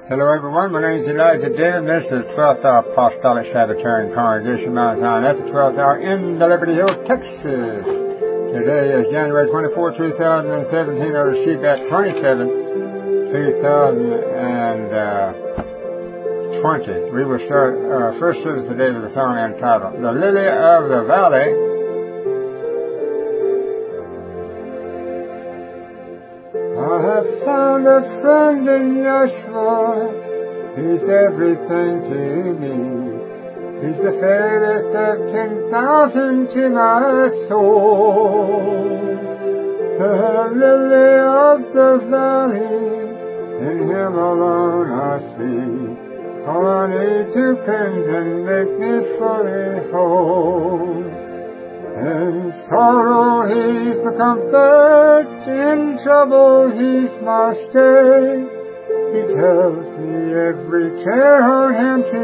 Hello everyone, my name is Elijah David. This is the 12th Hour Apostolic Sabbatarian Congregation, Mount Zion, at the 12th hour in the Liberty Hill, Texas. Today is January 24, 2017, or the sheet at 27, 2020. We will start our first service today with a song entitled, The Lily of the Valley. I have found a friend in Yeshua. He's everything to me. He's the fairest of 10,000 to my soul. The lily of the valley, in Him alone I see. All I need to cleanse and make me fully whole. In sorrow He's my comfort, in trouble He's my stay. He tells me every care on Him to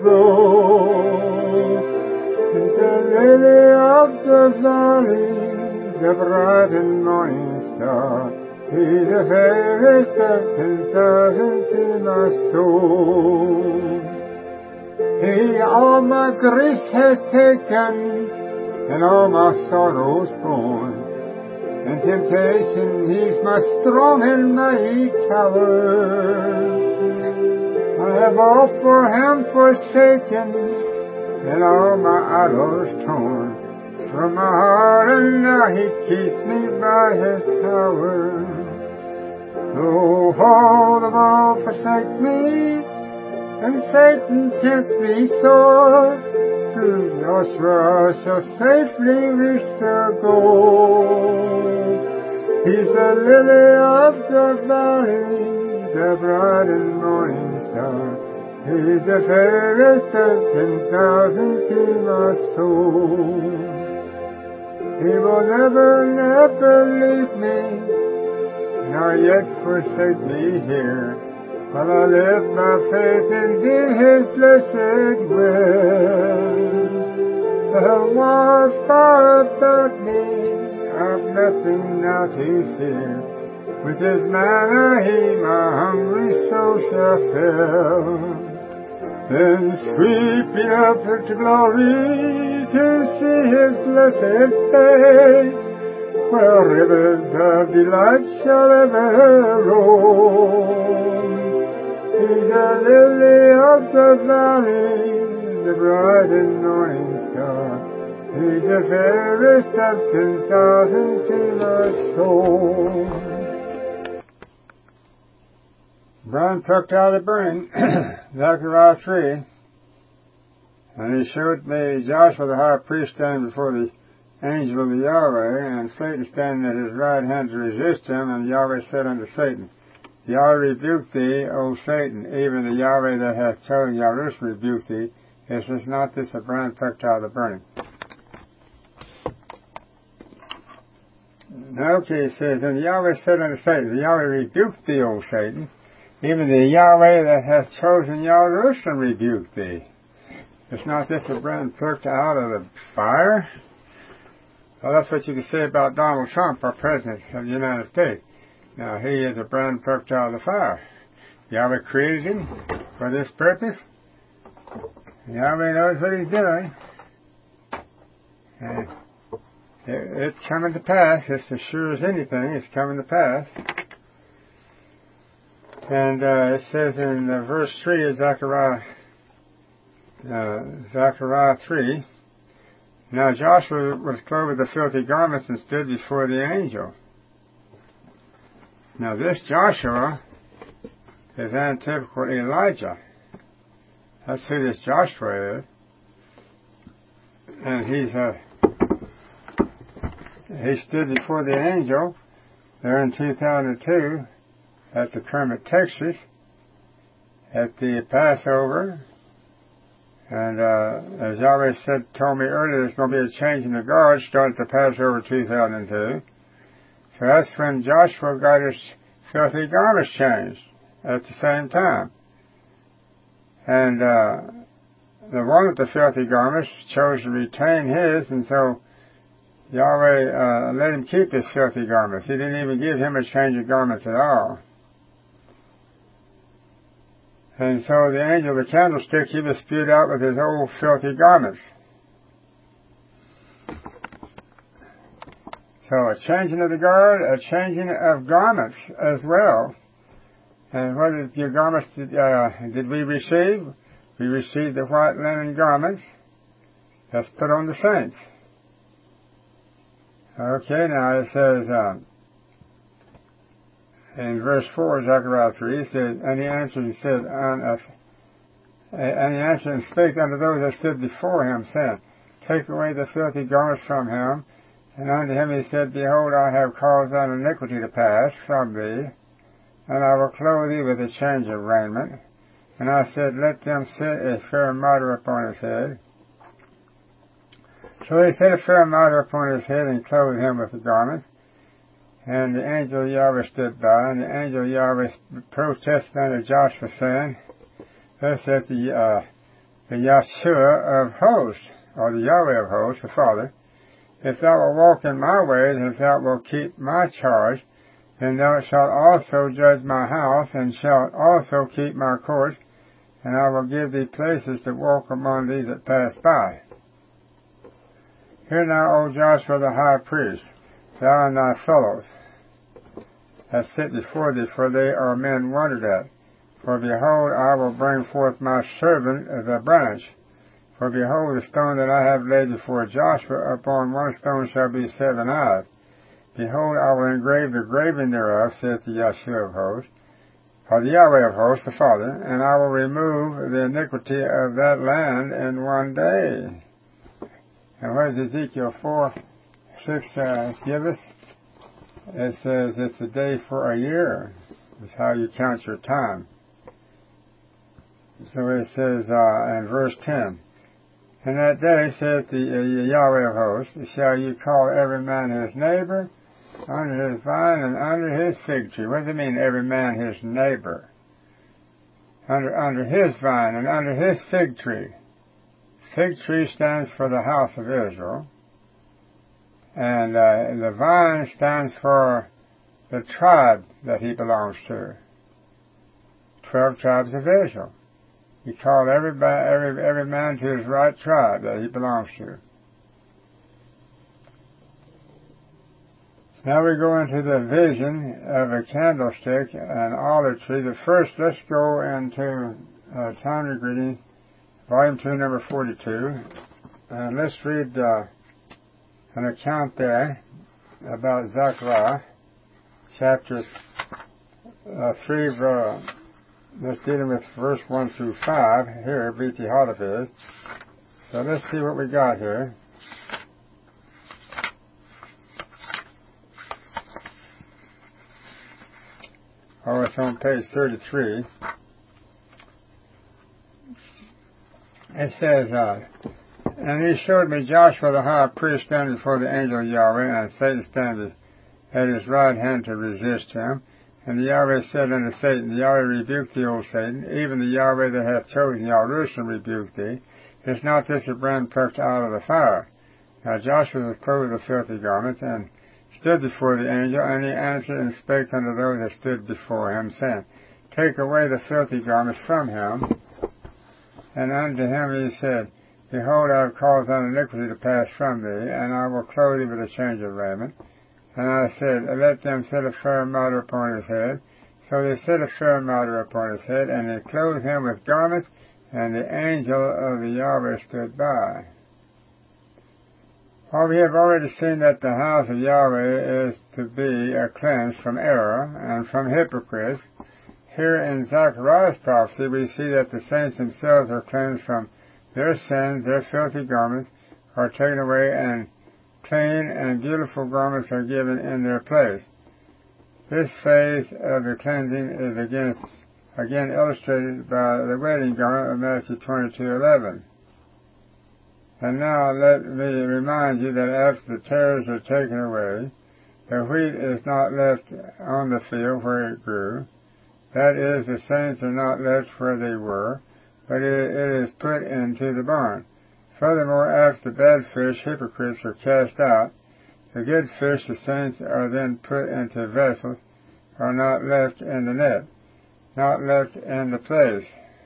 roll. He's the lily of the valley, the bright and morning star. He's the fairest of 10,000 to my soul. He all my griefs has taken, and all my sorrows borne. In temptation He's my strong and mighty tower. I have all for Him forsaken, and all my idols torn from my heart, and now He keeps me by His power. Though all the world forsake me, and Satan tempts me sore, through Joshua I shall safely reach the goal. He's the lily of the valley, the bright and morning star. He's the fairest of 10,000 to my soul. He will never, never leave me, nor yet forsake me here, while I live by faith and do His blessed will. The war far about me, I've nothing now to fear. With His manna He my hungry soul shall fill. Then sweeping up to glory to see His blessed face, where rivers of delight shall ever roll. He's a lily of the valley, the bright and morning star. He's the fairest of 10,000 to my soul. Brian plucked out of the burning, Zechariah 3, and he showed me Joshua the high priest standing before the angel of the Yahweh, and Satan standing at his right hand to resist him, and Yahweh said unto Satan, Yahweh rebuke thee, O Satan, even the Yahweh that hath chosen Yahushua rebuke thee. Is not this a brand plucked out of the burning? Okay, it says, and Yahweh said unto Satan, the Yahweh rebuked thee, O Satan, even the Yahweh that hath chosen Yahushua rebuke thee. Is not this a brand plucked out of the fire? Well, that's what you can say about Donald Trump, our President of the United States. Now, he is a brand plucked out of the fire. Yahweh created him for this purpose. Yahweh knows what He's doing. And it's coming to pass. It's as sure as anything. It's coming to pass. And it says in verse 3 of Zechariah 3, Now Joshua was clothed with the filthy garments and stood before the angel. Now this Joshua is antithetical Elijah. That's who this Joshua is. And he stood before the angel there in 2002 at the Kermit, Texas, at the Passover. And as Yahweh told me earlier, there's going to be a change in the guard starting at the Passover 2002. So that's when Joshua got his filthy garments changed at the same time. And the one with the filthy garments chose to retain his, and so Yahweh let him keep his filthy garments. He didn't even give him a change of garments at all. And so the angel of the candlestick, he was spewed out with his old filthy garments. So a changing of the guard, a changing of garments as well. And what is your garments did we receive? We received the white linen garments that's put on the saints. Okay, now it says in verse 4, Zechariah 3, it said, and he answered and said, and he answered and spake unto those that stood before him, saying, take away the filthy garments from him. And unto him he said, behold, I have caused thine iniquity to pass from thee, and I will clothe thee with a change of raiment. And I said, let them set a fair mitre upon his head. So they set a fair mitre upon his head and clothed him with the garments. And the angel of Yahweh stood by, and the angel of Yahweh protested unto Joshua, saying, thus saith the Yahshua of hosts, or the Yahweh of hosts, the Father, if thou wilt walk in my ways, and if thou wilt keep my charge, then thou shalt also judge my house, and shalt also keep my courts, and I will give thee places to walk among these that pass by. Hear now, O Joshua the high priest, thou and thy fellows that sit before thee, for they are men wondered at. For behold, I will bring forth my servant the branch. For behold, the stone that I have laid before Joshua, upon one stone shall be 7 eyes. Behold, I will engrave the graving thereof, saith the Yahshua of hosts, or the Yahweh of hosts, the Father, and I will remove the iniquity of that land in one day. And what does Ezekiel 4:6 give us? It says it's a day for a year. It's how you count your time. So it says in verse 10, in that day, saith the Yahweh of hosts, shall you call every man his neighbor, under his vine and under his fig tree. What does it mean, every man his neighbor? Under his vine and under his fig tree. Fig tree stands for the house of Israel, and the vine stands for the tribe that he belongs to. 12 tribes of Israel. He called every man to his right tribe that he belongs to. Now we go into the vision of a candlestick and olive tree. But first, let's go into Timely Greetings, Volume 2, number 42. And let's read an account there about Zechariah, chapter 3, that's dealing with verse 1 through 5, here, B.T. Holifield. So let's see what we got here. Oh, it's on page 33. It says, and he showed me Joshua the high priest standing before the angel of Yahweh, and Satan standing at his right hand to resist him. And the Yahweh said unto Satan, the Yahweh rebuked thee, O Satan, even the Yahweh that hath chosen Jerusalem rebuked thee. Is not this a brand plucked out of the fire? Now Joshua was clothed with filthy garments, and stood before the angel, and he answered and spake unto those that stood before him, saying, take away the filthy garments from him. And unto him he said, behold, I have caused thine iniquity to pass from thee, and I will clothe thee with a change of raiment. And I said, let them set a fair mitre upon his head. So they set a fair mitre upon his head, and they clothed him with garments, and the angel of the Yahweh stood by. Well, we have already seen that the house of Yahweh is to be cleansed from error and from hypocrites. Here in Zechariah's prophecy, we see that the saints themselves are cleansed from their sins, their filthy garments are taken away, and clean and beautiful garments are given in their place. This phase of the cleansing is again illustrated by the wedding garment of Matthew 22:11. And now let me remind you that after the tares are taken away, the wheat is not left on the field where it grew. That is, the saints are not left where they were, but it is put into the barn. Furthermore, after the bad fish, hypocrites, are cast out, the good fish, the saints, are then put into vessels, are not left in the net, not left in the place.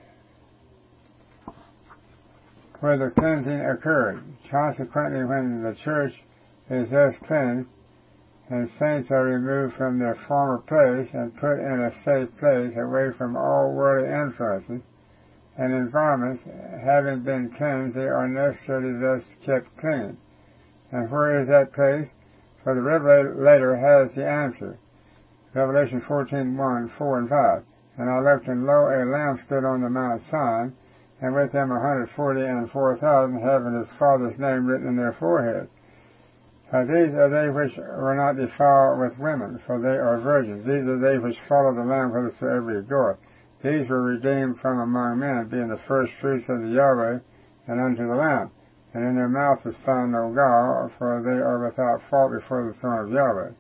where the cleansing occurred. Consequently, when the church is thus cleansed, and saints are removed from their former place and put in a safe place away from all worldly influences and environments, having been cleansed, they are necessarily thus kept clean. And where is that place? For the Revelator has the answer. Revelation 14:1, 4, and 5. And I looked, and lo, a Lamb stood on the Mount Zion, and with him 144,000, having his Father's name written in their foreheads. These are they which were not defiled with women, for they are virgins. These are they which follow the Lamb whithersoever he goeth. These were redeemed from among men, being the first fruits of the Yahweh, and unto the Lamb. And in their mouth was found no guile, for they are without fault before the throne of Yahweh.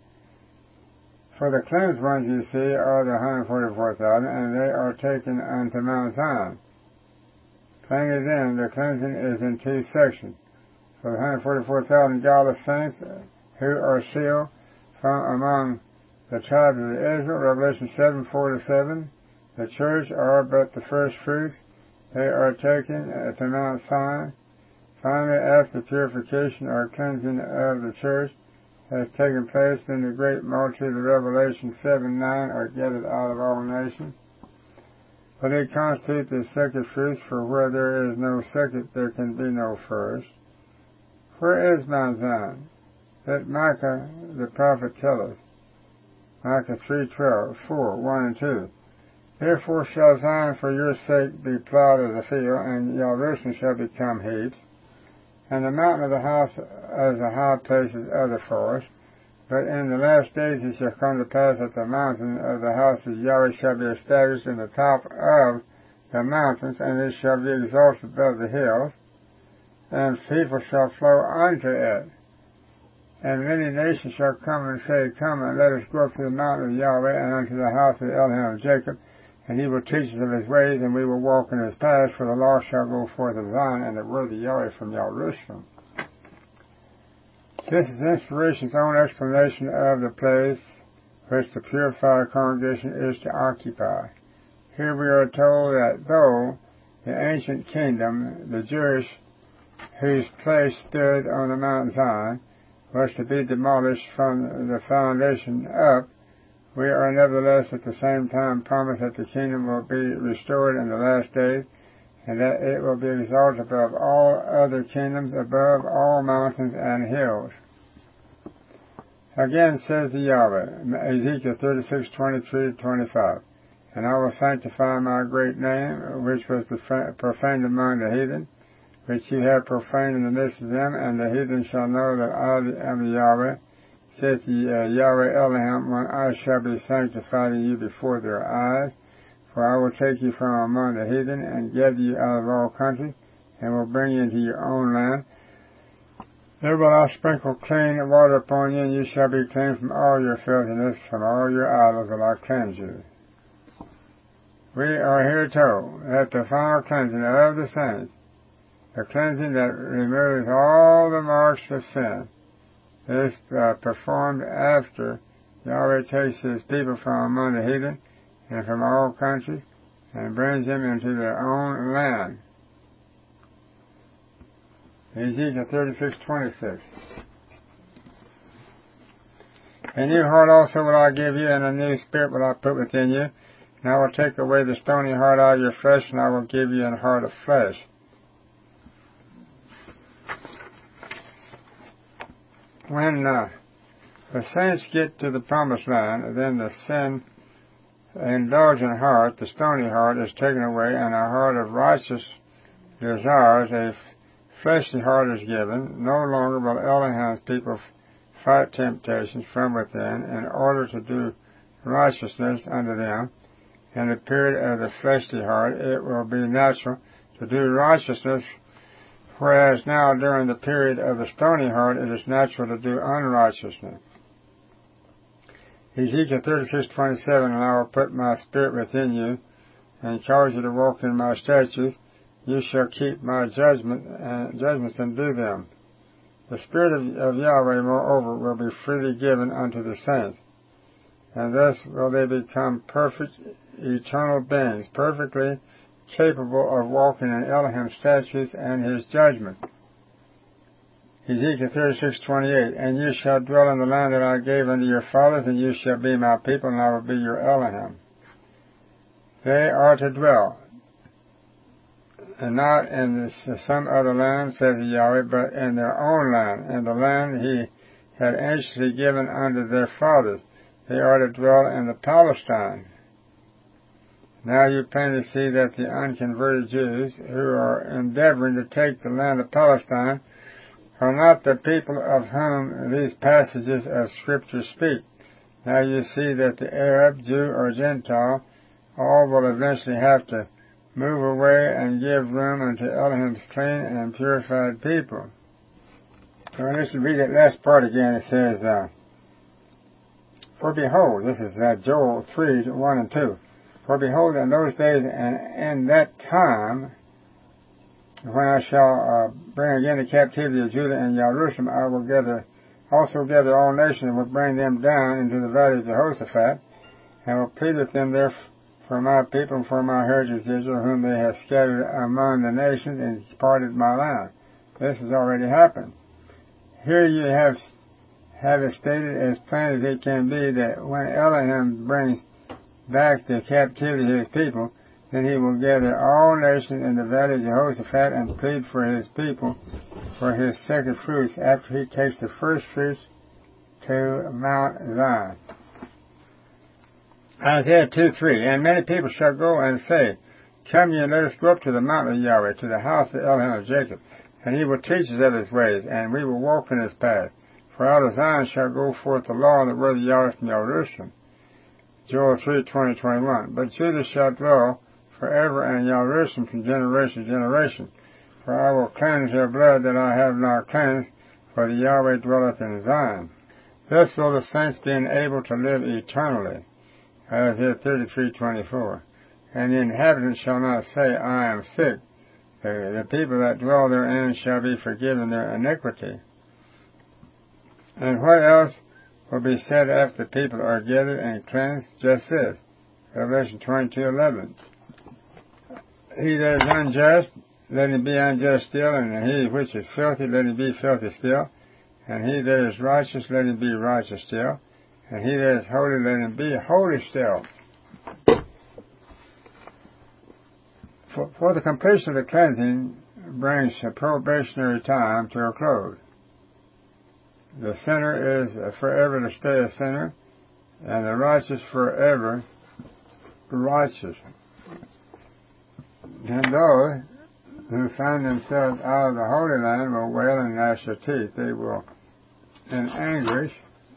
For the cleansed ones, you see, are the 144,000, and they are taken unto Mount Zion. Plainly then, the cleansing is in two sections. For the 144,000 godless saints who are sealed from among the tribes of Israel, Revelation 7:4-7, the church are but the first fruits. They are taken to Mount Zion. Finally, after purification or cleansing of the church has taken place, then the great multitude of Revelation 7:9 are gathered out of all nations. For they constitute the second fruits, for where there is no second, there can be no first. Where is Mount Zion? Let Micah the prophet tell us. Micah 3:12, 4, 1 and 2. Therefore shall Zion for your sake be plowed as a field, and Jerusalem shall become heaps, and the mountain of the house as the high places of the forest. But in the last days it shall come to pass that the mountain of the house of Yahweh shall be established in the top of the mountains, and it shall be exalted above the hills, and people shall flow unto it. And many nations shall come and say, Come, and let us go up to the mountain of Yahweh, and unto the house of Elohim of Jacob, and he will teach us of his ways, and we will walk in his paths, for the law shall go forth of Zion, and the word of Yahweh from Jerusalem. This is inspiration's own explanation of the place which the purified congregation is to occupy. Here we are told that though the ancient kingdom, the Jewish, whose place stood on the Mount Zion, was to be demolished from the foundation up, we are nevertheless at the same time promised that the kingdom will be restored in the last days, and that it will be exalted above all other kingdoms, above all mountains and hills. Again says the Yahweh, Ezekiel 36:23-25, And I will sanctify my great name, which was profaned among the heathen, which you have profaned in the midst of them, and the heathen shall know that I am the Yahweh, saith the Yahweh Elohim, when I shall be sanctified in you before their eyes. For I will take you from among the heathen, and gather you out of all countries, and will bring you into your own land. There will I sprinkle clean water upon you, and you shall be clean from all your filthiness, from all your idols will I cleanse you. We are here told that the final cleansing of the saints, the cleansing that removes all the marks of sin, is performed after Yahweh takes his people from among the heathen and from all countries and brings them into their own land. Ezekiel 36:26. A new heart also will I give you, and a new spirit will I put within you, and I will take away the stony heart out of your flesh, and I will give you a heart of flesh. When the saints get to the promised land, then the sin indulgent heart, the stony heart, is taken away, and a heart of righteous desires, a fleshly heart, is given. No longer will Elohim's people fight temptations from within in order to do righteousness unto them. In the period of the fleshly heart, it will be natural to do righteousness, whereas now during the period of the stony heart, it is natural to do unrighteousness. Ezekiel 36:27, And I will put my spirit within you, and cause you to walk in my statutes. You shall keep my judgments and do them. The Spirit of Yahweh, moreover, will be freely given unto the saints, and thus will they become perfect, eternal beings, perfectly capable of walking in Elohim's statutes and his judgment. Ezekiel 36:28, and you shall dwell in the land that I gave unto your fathers, and you shall be my people, and I will be your Elohim. They are to dwell, and not in some other land, says Yahweh, but in their own land, in the land he had anciently given unto their fathers. They are to dwell in the Palestine. Now you plainly see that the unconverted Jews who are endeavoring to take the land of Palestine are not the people of whom these passages of Scripture speak. Now you see that the Arab, Jew, or Gentile all will eventually have to move away and give room unto Elohim's clean and purified people. So let's read that last part again. It says, for behold, this is Joel 3:1 and 2. For behold, in those days and in that time, when I shall bring again the captivity of Judah and Jerusalem, I will also gather all nations, and will bring them down into the valley of Jehoshaphat, and will plead with them there for my people and for my heritage Israel, whom they have scattered among the nations and departed my land. This has already happened. Here you have it stated as plain as it can be that when Elohim brings back the captivity of his people, then he will gather all nations in the valley of Jehoshaphat and plead for his people for his second fruits after he takes the first fruits to Mount Zion. Isaiah 2:3, and many people shall go and say, come ye and let us go up to the mountain of Yahweh, to the house of Elohim of Jacob, and he will teach us of his ways, and we will walk in his path. For out of Zion shall go forth the law and the word of Yahweh from Jerusalem. Joel 3:20-21. But Judah shall dwell forever, and Jerusalem from generation to generation. For I will cleanse their blood that I have not cleansed, for the Yahweh dwelleth in Zion. Thus will the saints be enabled to live eternally. Isaiah 33:24. And the inhabitants shall not say, I am sick. The people that dwell therein shall be forgiven their iniquity. And what else will be said after the people are gathered and cleansed? Just this. Revelation 22:11. He that is unjust, let him be unjust still, and he which is filthy, let him be filthy still. And he that is righteous, let him be righteous still. And he that is holy, let him be holy still. For the completion of the cleansing brings a probationary time to a close. The sinner is forever to stay a sinner, and the righteous forever righteous. And those who find themselves out of the Holy Land will wail and gnash their teeth. They will, in anguish,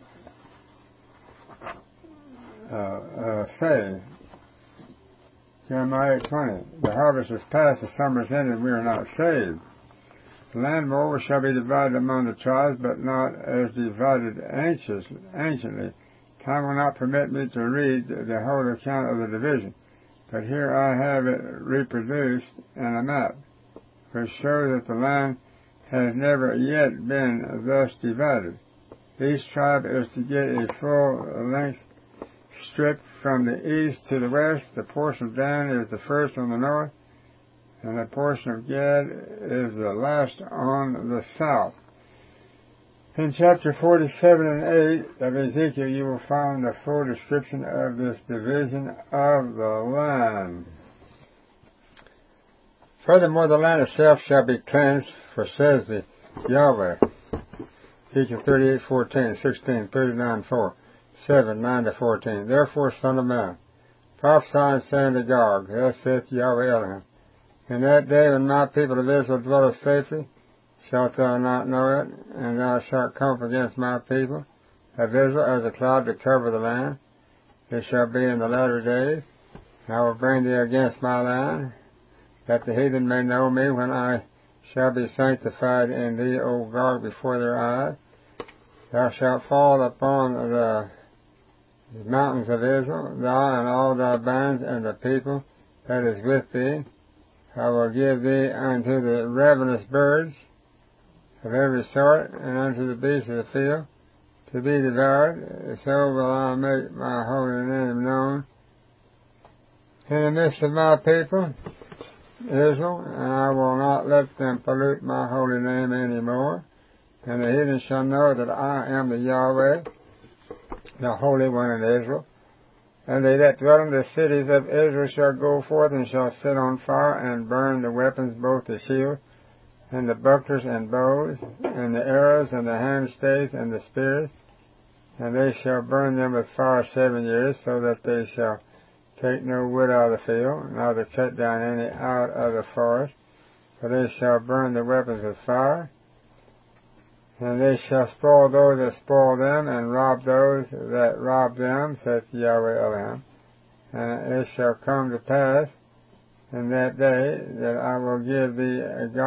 say, Jeremiah 20, the harvest is past, the summer is ended, we are not saved. The land moreover shall be divided among the tribes, but not as divided anciently. Time will not permit me to read the whole account of the division, but here I have it reproduced in a map, which shows that the land has never yet been thus divided. Each tribe is to get a full length strip from the east to the west. The portion of Dan is the first on the north, and the portion of Gad is the last on the south. In chapter 47 and 8 of Ezekiel, you will find the full description of this division of the land. Furthermore, the land itself shall be cleansed, for says the Yahweh. Ezekiel 38:14, 16, 39:4, 7, 9-14. Therefore, son of man, prophesy and say unto Gog, thus saith Yahweh Elohim, in that day when my people of Israel dwelleth safely, shalt thou not know it, and thou shalt come up against my people of Israel as a cloud to cover the land. It shall be in the latter days, and I will bring thee against my land, that the heathen may know me when I shall be sanctified in thee, O Gog, before their eyes. Thou shalt fall upon the mountains of Israel, thou and all thy bands, and the people that is with thee. I will give thee unto the ravenous birds of every sort, and unto the beasts of the field, to be devoured. So will I make my holy name known in the midst of my people, Israel, and I will not let them pollute my holy name any more. And the heathen shall know that I am the Yahweh, the Holy One in Israel. And they that dwell in the cities of Israel shall go forth and shall set on fire and burn the weapons, both the shield and the bucklers and bows, and the arrows and the handstaves and the spears. And they shall burn them with fire 7 years, so that they shall take no wood out of the field, neither cut down any out of the forest. For they shall burn the weapons with fire. And they shall spoil those that spoil them, and rob those that rob them, saith Yahweh Elohim. And it shall come to pass in that day that I will give thee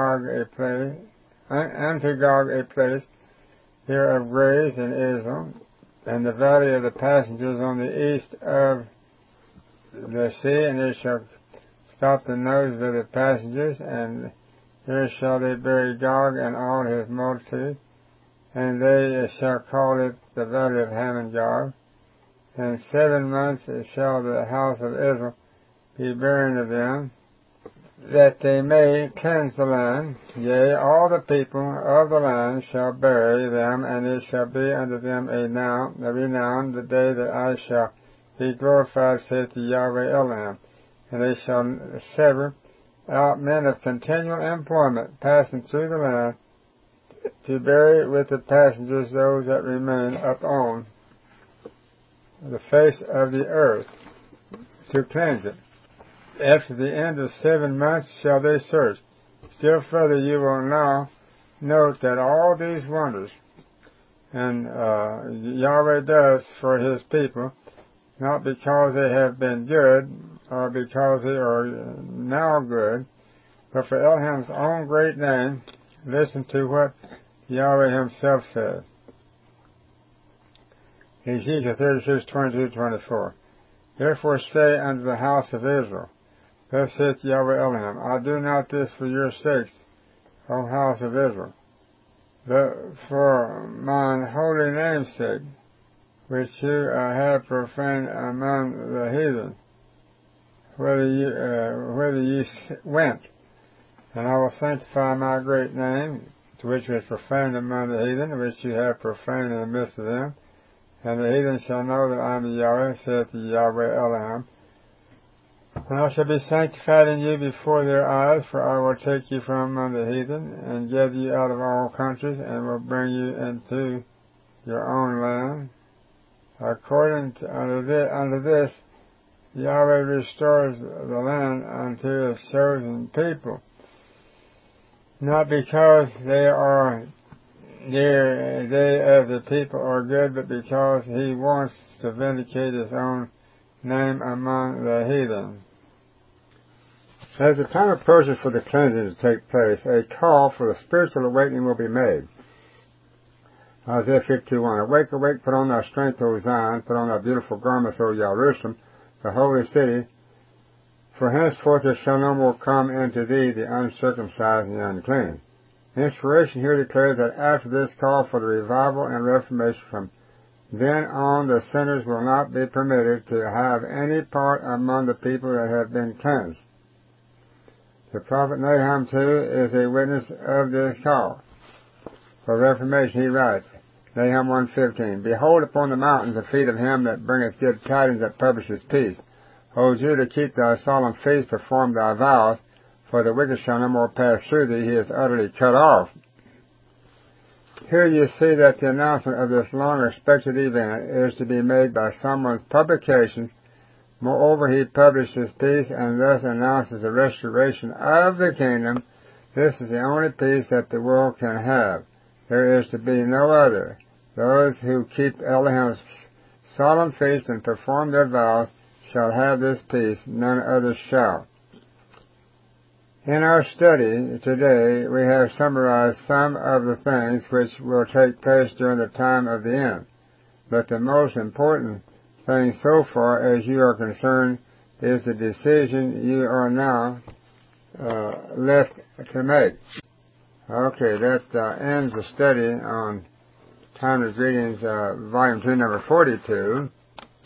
unto Gog a place here of graves in Israel, and the valley of the passengers on the east of the sea, and it shall stop the noses of the passengers, and here shall they bury Gog and all his multitude, and they shall call it the valley of Hamon-Gog. And 7 months shall the house of Israel be barren of them, that they may cleanse the land. Yea, all the people of the land shall bury them, and it shall be unto them a renown the day that I shall be glorified, saith the Yahweh Elohim. And they shall sever out men of continual employment, passing through the land, to bury with the passengers those that remain upon the face of the earth, to cleanse it. After the end of 7 months shall they search. Still further you will now note that all these wonders, and Yahweh does for his people, not because they have been good, or because they are now good, but for Elohim's own great name. Listen to what Yahweh himself said. Ezekiel 36:22-24. Therefore say unto the house of Israel, thus saith Yahweh Elohim, I do not this for your sakes, O house of Israel, but for mine holy name's sake, which you have profaned among the heathen, whither ye went. And I will sanctify my great name, to which was profaned among the heathen, which you have profaned in the midst of them. And the heathen shall know that I am the Yahweh, saith the Yahweh Elohim. And I shall be sanctified in you before their eyes, for I will take you from among the heathen, and gather you out of all countries, and will bring you into your own land. According to unto this, Yahweh restores the land unto his chosen people, not because they of the people are good, but because he wants to vindicate his own name among the heathen. As the time approaches for the cleansing to take place, a call for the spiritual awakening will be made. Isaiah 52:1. Awake, awake, put on thy strength, O Zion, put on thy beautiful garments, O Jerusalem, the holy city. For henceforth there shall no more come into thee the uncircumcised and the unclean. The inspiration here declares that after this call for the revival and reformation, from then on the sinners will not be permitted to have any part among the people that have been cleansed. The prophet Nahum, too, is a witness of this call for reformation. He writes, Nahum 1:15, Behold upon the mountains the feet of him that bringeth good tidings, that publishes peace. O Judah, keep thy solemn feast, perform thy vows, for the wicked shall no more pass through thee, he is utterly cut off. Here you see that the announcement of this long-expected event is to be made by someone's publication. Moreover, he publishes peace and thus announces the restoration of the kingdom. This is the only peace that the world can have. There is to be no other. Those who keep Elohim's solemn feast and perform their vows shall have this peace, none others shall. In our study today, we have summarized some of the things which will take place during the time of the end. But the most important thing so far as you are concerned is the decision you are now left to make. Okay, that ends the study on Timeless Greetings, Volume 2, number 42.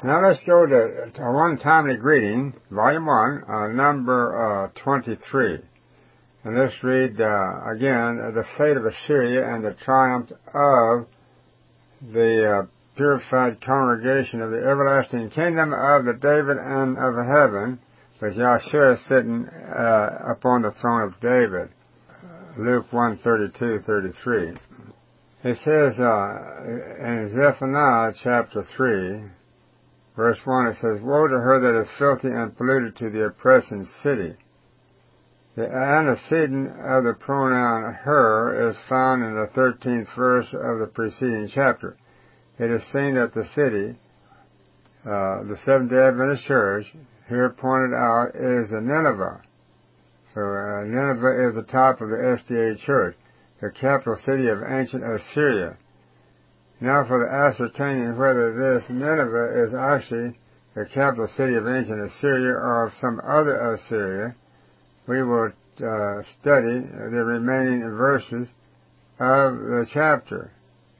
Now let's go to One Timely Greeting, Volume 1, number 23. And let's read again the fate of Assyria and the triumph of the purified congregation of the everlasting kingdom of the David and of heaven, with Yahshua sitting upon the throne of David. Luke 1:32-33. It says in Zephaniah chapter 3, verse 1, it says, "Woe to her that is filthy and polluted, to the oppressing city." The antecedent of the pronoun her is found in the 13th verse of the preceding chapter. It is seen that the city, the Seventh-day Adventist Church, here pointed out, is Nineveh. So Nineveh is the top of the SDA Church, the capital city of ancient Assyria. Now for the ascertaining whether this Nineveh is actually the capital city of ancient Assyria or of some other Assyria, we will study the remaining verses of the chapter.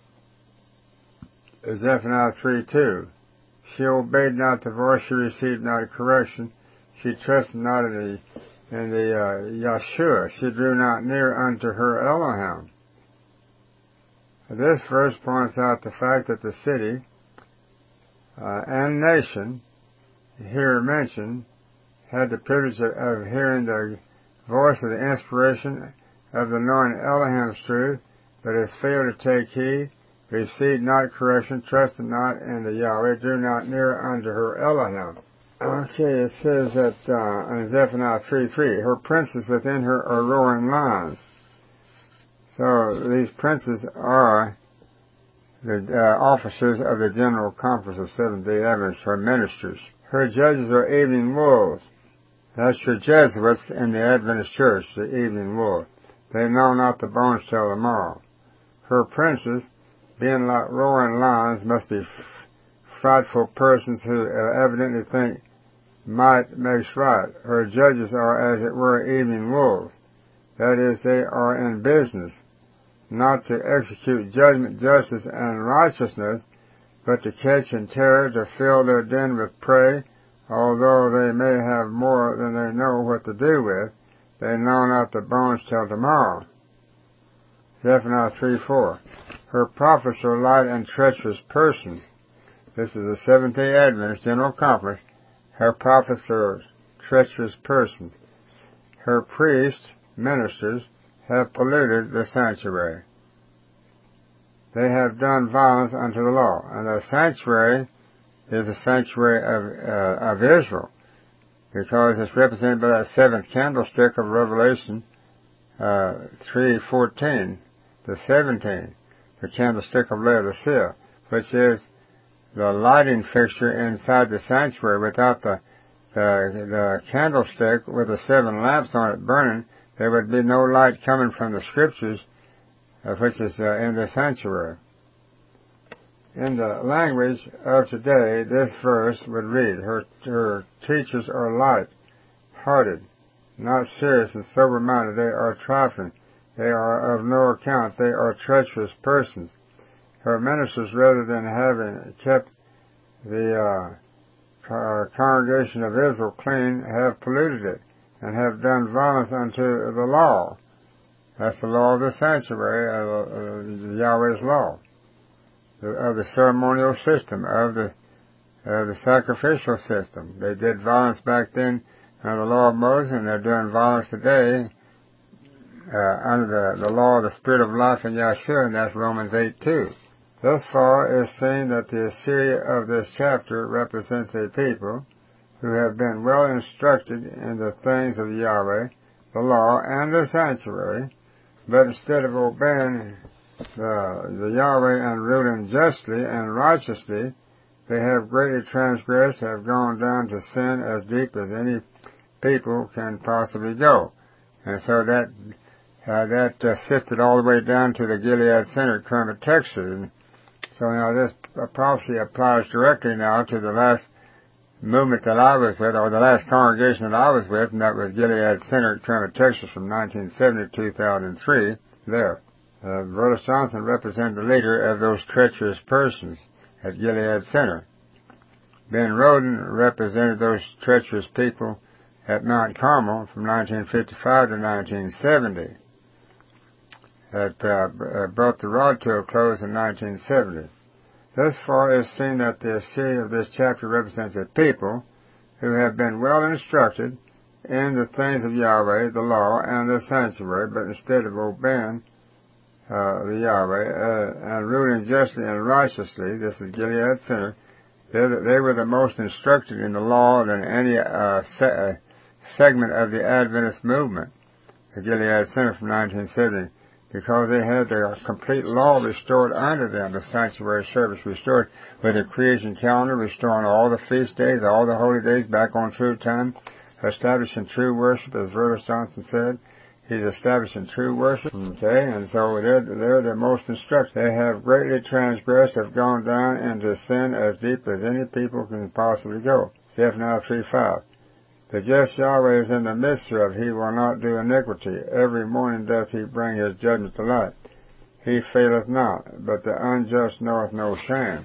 Zephaniah 3:2. She obeyed not the voice, she received not correction, she trusted not in the Yahshua, she drew not near unto her Elohim. This verse points out the fact that the city and nation here mentioned had the privilege of hearing the voice of the inspiration of the knowing Elohim's truth, but has failed to take heed, received not correction, trusted not in the Yahweh, drew not near unto her Elohim. Okay, it says that in Zephaniah 3:3, her princes within her are roaring lions. So these princes are the officers of the General Conference of Seventh-day Adventists, her ministers. Her judges are evening wolves. That's your Jesuits in the Adventist Church, the evening wolves. They know not the bones till the morrow. Her princes, being like roaring lions, must be frightful persons who evidently think might makes right. Her judges are, as it were, evening wolves. That is, they are in business, not to execute judgment, justice, and righteousness, but to catch and tear, to fill their den with prey. Although they may have more than they know what to do with, they know not the bones till tomorrow. Zephaniah 3:4. Her prophets are light and treacherous persons. This is the Seventh-day Adventist General Conference. Her prophets are treacherous persons. Her priests, ministers, have polluted the sanctuary. They have done violence unto the law. And the sanctuary is the sanctuary of Israel, because it's represented by that seventh candlestick of Revelation 3:14 to 17, the candlestick of Laodicea, which is the lighting fixture inside the sanctuary. Without the candlestick with the seven lamps on it burning, there would be no light coming from the Scriptures, which is in the sanctuary. In the language of today, this verse would read, her teachers are light-hearted, not serious and sober-minded. They are trifling. They are of no account. They are treacherous persons. Her ministers, rather than having kept the congregation of Israel clean, have polluted it and have done violence unto the law. That's the law of the sanctuary, Yahweh's law, of the ceremonial system, of the sacrificial system. They did violence back then under the law of Moses, and they're doing violence today under the law of the Spirit of life in Yahshua, and that's Romans 8:2. Thus far it is seen that the Assyria of this chapter represents a people who have been well instructed in the things of Yahweh, the law, and the sanctuary, but instead of obeying the Yahweh and ruling justly and righteously, they have greatly transgressed, have gone down to sin as deep as any people can possibly go. And so that sifted all the way down to the Gilead Center at Kermit, Texas. And so now this prophecy applies directly now to the last movement that I was with, or the last congregation that I was with, and that was Gilead Center at Kermit, Texas from 1970 to 2003 there. Vertus Johnson represented the leader of those treacherous persons at Gilead Center. Ben Roden represented those treacherous people at Mount Carmel from 1955 to 1970. That brought the rod to a close in 1970. Thus far, it is seen that the series of this chapter represents a people who have been well instructed in the things of Yahweh, the law, and the sanctuary, but instead of obeying the Yahweh and ruling justly and righteously, this is Gilead Center, they were the most instructed in the law than any segment of the Adventist movement, the Gilead Center from 1970. Because they had their complete law restored unto them, the sanctuary service restored, with the creation calendar, restoring all the feast days, all the holy days back on true time, establishing true worship, as Vertus Johnson said. He's establishing true worship. Okay, and so they're the most instructed. They have greatly transgressed, have gone down into sin as deep as any people can possibly go. Zephaniah 3:5. The just Yahweh is in the midst thereof, he will not do iniquity. Every morning doth he bring his judgment to light. He faileth not, but the unjust knoweth no shame.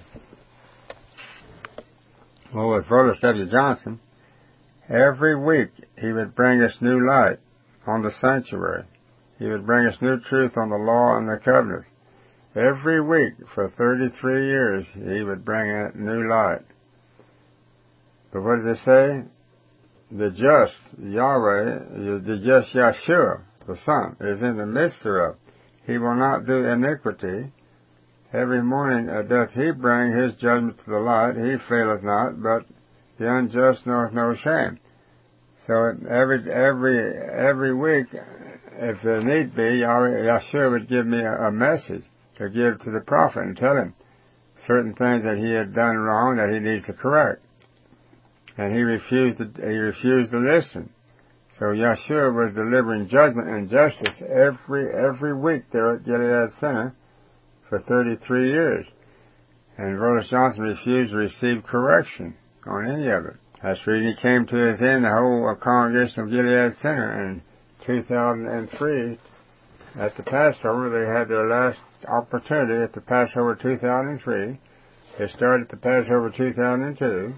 Well, with Vertus W. Johnson, every week he would bring us new light on the sanctuary. He would bring us new truth on the law and the covenants. Every week for 33 years he would bring a new light. But what does it say? The just Yahweh, the just Yeshua, the Son, is in the midst thereof. He will not do iniquity. Every morning doth he bring his judgment to the light. He faileth not, but the unjust knoweth no shame. So every week, if there need be, Yeshua would give me a message to give to the prophet and tell him certain things that he had done wrong that he needs to correct. And he refused to listen. So Yeshua was delivering judgment and justice every week there at Gilead Center for 33 years. And Vertus Johnson refused to receive correction on any of it. That's the reason he came to his end, the whole congregation of Gilead Center in 2003 at the Passover. They had their last opportunity at the Passover 2003. They started at the Passover 2002.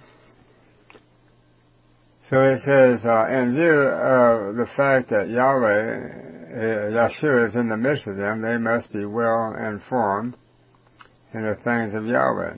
So it says, in view of the fact that Yahweh, Yeshua, is in the midst of them, they must be well informed in the things of Yahweh.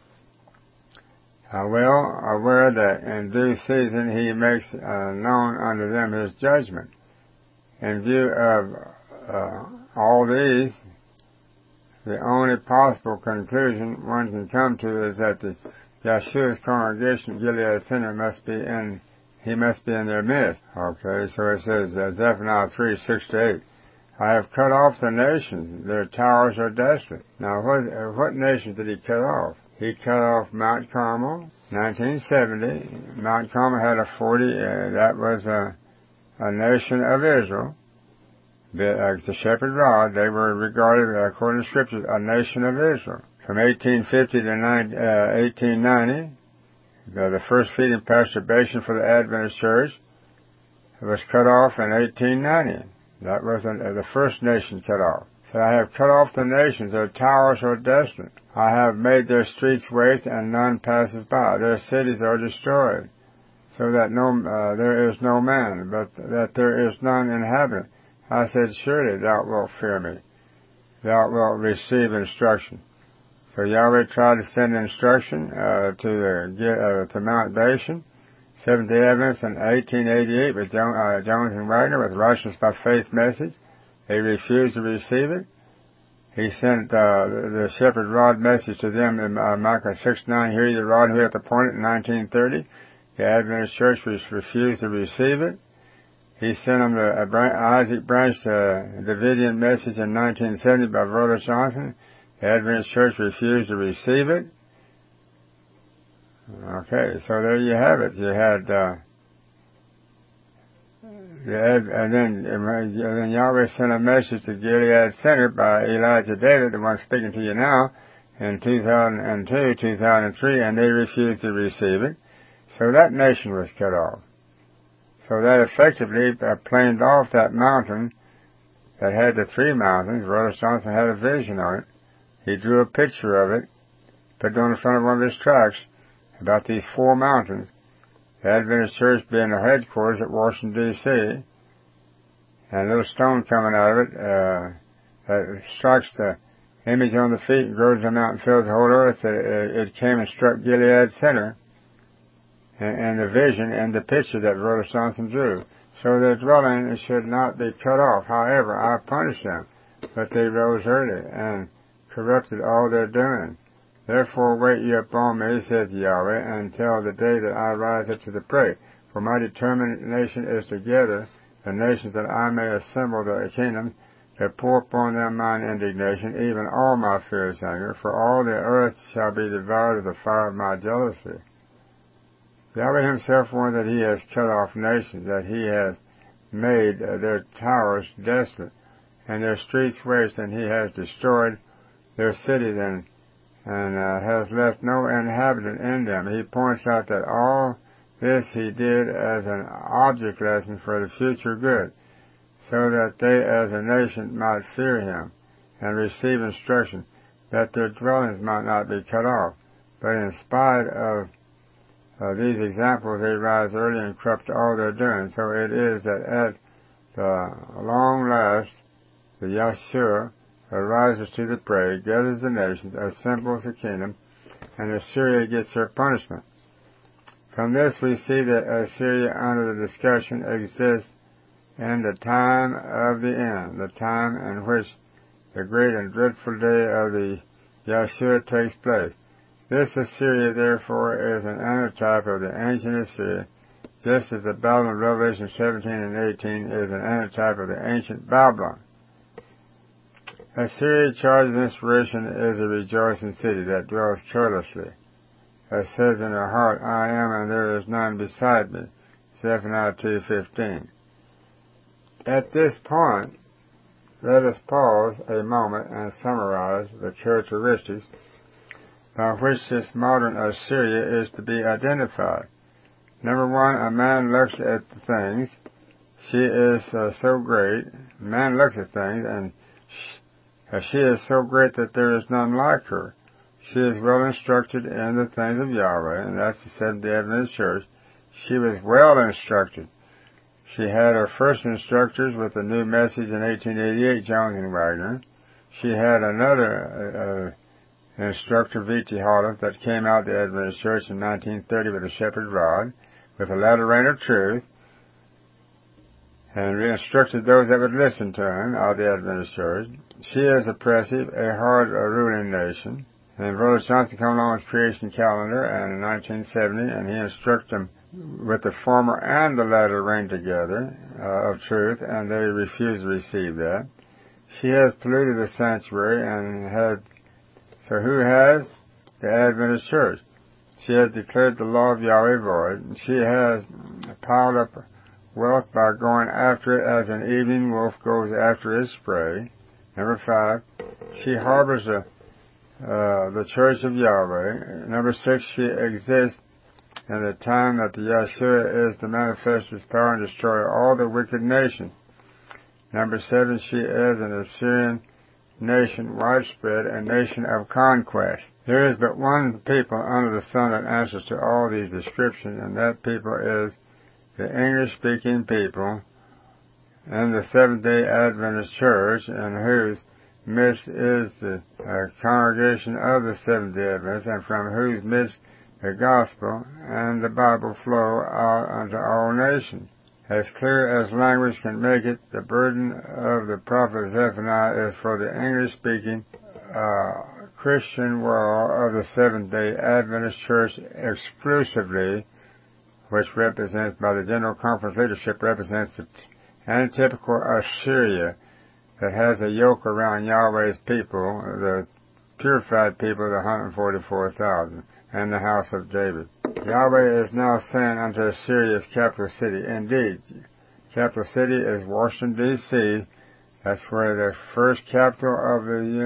Well aware that in due season he makes known unto them his judgment. In view of all these, the only possible conclusion one can come to is that the Yeshua's congregation, Gilead Center, must be in their midst. Okay, so it says, Zephaniah 3:6-8, I have cut off the nations, their towers are desolate. Now, what nations did he cut off? He cut off Mount Carmel, 1970. Mount Carmel had that was a nation of Israel. The shepherd rod, they were regarded, according to Scripture, a nation of Israel. From 1850 to 1890, the first feeding masturbation for the Adventist Church was cut off in 1890. That was the first nation cut off. So I have cut off the nations, their towers are desolate. I have made their streets waste, and none passes by. Their cities are destroyed, so that there is no man, but that there is none inhabitant. I said, surely thou wilt fear me. Thou wilt receive instruction. So Yahweh tried to send instruction to Mount Bashan, Seventh-day Adventists in 1888 with Jones and Wagner with Righteousness by Faith message. They refused to receive it. He sent the shepherd rod message to them in Micah 6:9. Hear ye the rod who hath appointed in 1930. The Adventist Church refused to receive it. He sent them the Isaac Branch Davidian message in 1970 by Vertus Johnson. The Adventist Church refused to receive it. Okay, so there you have it. You had, and then Yahweh sent a message to Gilead Center by Elijah David, the one speaking to you now, in 2002, 2003, and they refused to receive it. So that nation was cut off. So that effectively planed off that mountain that had the three mountains. Vertus Johnson had a vision on it. He drew a picture of it, put it on the front of one of his tracts, about these 4 mountains, the Adventist Church being the headquarters at Washington, D.C., and a little stone coming out of it that strikes the image on the feet and grows the mountain, fills the whole earth. It came and struck Gilead Center, and the vision and the picture that Brother Johnson drew. So their dwelling should not be cut off. However, I punished them, but they rose early and corrupted all their doing. Therefore wait ye upon me, saith Yahweh, until the day that I rise up to the prey. For my determination is to gather the nations, that I may assemble the kingdoms, to pour upon them mine indignation, even all my fierce anger, for all the earth shall be devoured of the fire of my jealousy. Yahweh himself warned that he has cut off nations, that he has made their towers desolate, and their streets waste, and he has destroyed their cities, and has left no inhabitant in them. He points out that all this he did as an object lesson for the future good, so that they as a nation might fear him and receive instruction, that their dwellings might not be cut off. But in spite of these examples, they rise early and corrupt all their doing. So it is that at the long last, the Yahshua arises to the prey, gathers the nations, assembles the kingdom, and Assyria gets her punishment. From this we see that Assyria under the discussion exists in the time of the end, the time in which the great and dreadful day of the Yahshua takes place. This Assyria, therefore, is an antitype of the ancient Assyria, just as the Babylon of Revelation 17 and 18 is an antitype of the ancient Babylon. Assyria, charged with inspiration, is a rejoicing city that dwells carelessly, as says in her heart, I am, and there is none beside me. Zephaniah 2:15. At this point, let us pause a moment and summarize the characteristics by which this modern Assyria is to be identified. Number 1, a man looks at the things. She is so great. Man looks at things, and she is so great that there is none like her. She is well instructed in the things of Yahweh, and that's the Seventh-day Adventist Church. She was well instructed. She had her first instructors with the New Message in 1888, Jones and Wagner. She had another instructor, V.T. Hollis, that came out of the Adventist Church in 1930 with a shepherd rod, with a latter rain of truth, and instructed those that would listen to him out of the Adventist Church. She is oppressive, a hard ruling nation. And Brother Johnson came along with Creation Calendar in 1970, and he instructed them with the former and the latter rain together of truth, and they refused to receive that. She has polluted the sanctuary, and so who has? The Adventist Church. She has declared the law of Yahweh void. She has piled up wealth by going after it as an evening wolf goes after his prey. Number 5, she harbors the church of Yahweh. Number 6, she exists in the time that the Yahshua is to manifest his power and destroy all the wicked nations. Number 7, she is an Assyrian nation, widespread, a nation of conquest. There is but one people under the sun that answers to all these descriptions, and that people is the English-speaking people in the Seventh-day Adventist Church, in whose midst is the congregation of the Seventh-day Adventists, and from whose midst the gospel and the Bible flow out unto all nations. As clear as language can make it, the burden of the prophet Zephaniah is for the English-speaking Christian world of the Seventh-day Adventist Church exclusively, which represents, by the General Conference leadership, represents the antitypical Assyria that has a yoke around Yahweh's people, the purified people, the 144,000, and the house of David. Yahweh is now saying unto Assyria's capital city. Indeed, capital city is Washington, D.C. That's where the first capital of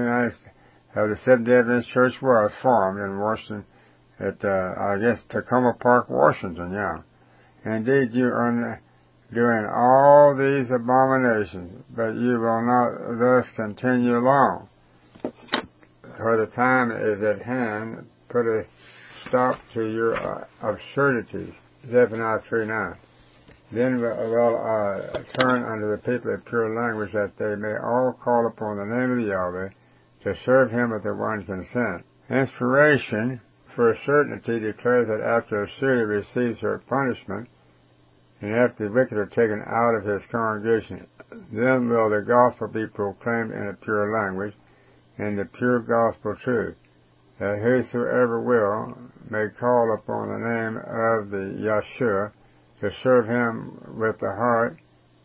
the Seventh-day Adventist Church was formed, in Washington, at, Tacoma Park, Washington, yeah. Indeed, you are doing all these abominations, but you will not thus continue long. For the time is at hand, put a stop to your absurdities. Zephaniah 3:9. Then will I turn unto the people a pure language, that they may all call upon the name of the Yahweh, to serve him with the one consent. Inspiration, for certainty, declares that after Assyria receives her punishment, and after the wicked are taken out of his congregation, then will the gospel be proclaimed in a pure language, in the pure gospel truth, that whosoever will may call upon the name of the Yahshua, to serve him with the heart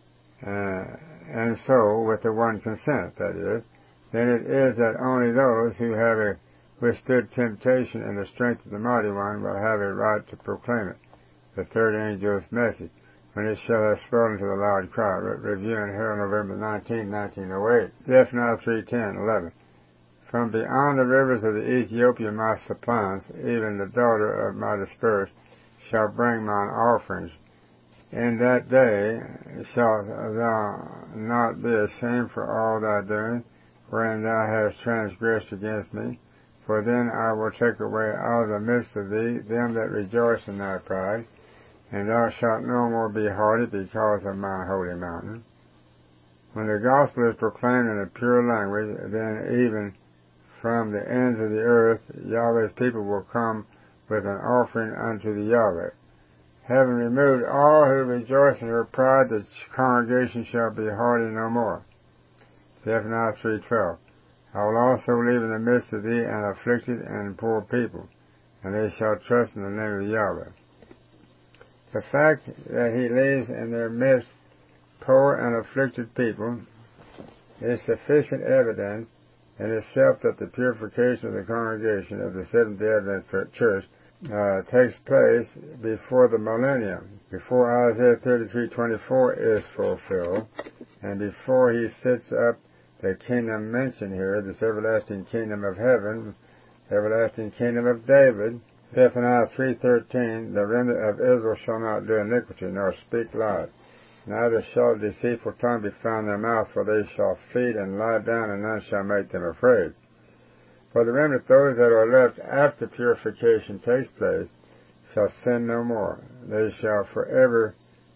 and soul with the one consent, that is. Then it is that only those who have withstood temptation in the strength of the Mighty One will have a right to proclaim it, the third angel's message, when it shall have spoken to the loud cry. Reviewing here on November 19, 1908. Zephaniah 3:10-11. From beyond the rivers of the Ethiopian my suppliants, even the daughter of my dispersed, shall bring mine offerings. In that day shalt thou not be ashamed for all thy doing, wherein thou hast transgressed against me. For then I will take away out of the midst of thee them that rejoice in thy pride, and thou shalt no more be haughty because of my holy mountain. When the gospel is proclaimed in a pure language, then even from the ends of the earth Yahweh's people will come with an offering unto the Yahweh. Having removed all who rejoice in her pride, the congregation shall be haughty no more. Zephaniah 3:12. I will also leave in the midst of thee an afflicted and poor people, and they shall trust in the name of Yahweh. The fact that he leaves in their midst poor and afflicted people is sufficient evidence in itself that the purification of the congregation of the Seventh-day Adventist Church takes place before the millennium, before Isaiah 33:24 is fulfilled, and before he sets up the kingdom mentioned here, this everlasting kingdom of heaven, everlasting kingdom of David. Zephaniah 3:13, the remnant of Israel shall not do iniquity, nor speak lies, neither shall a deceitful tongue be found in their mouth, for they shall feed and lie down, and none shall make them afraid. For the remnant, those that are left after purification takes place, shall sin no more. They shall forever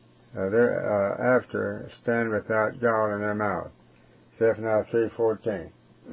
thereafter stand without gall in their mouth. Zephaniah 3:14.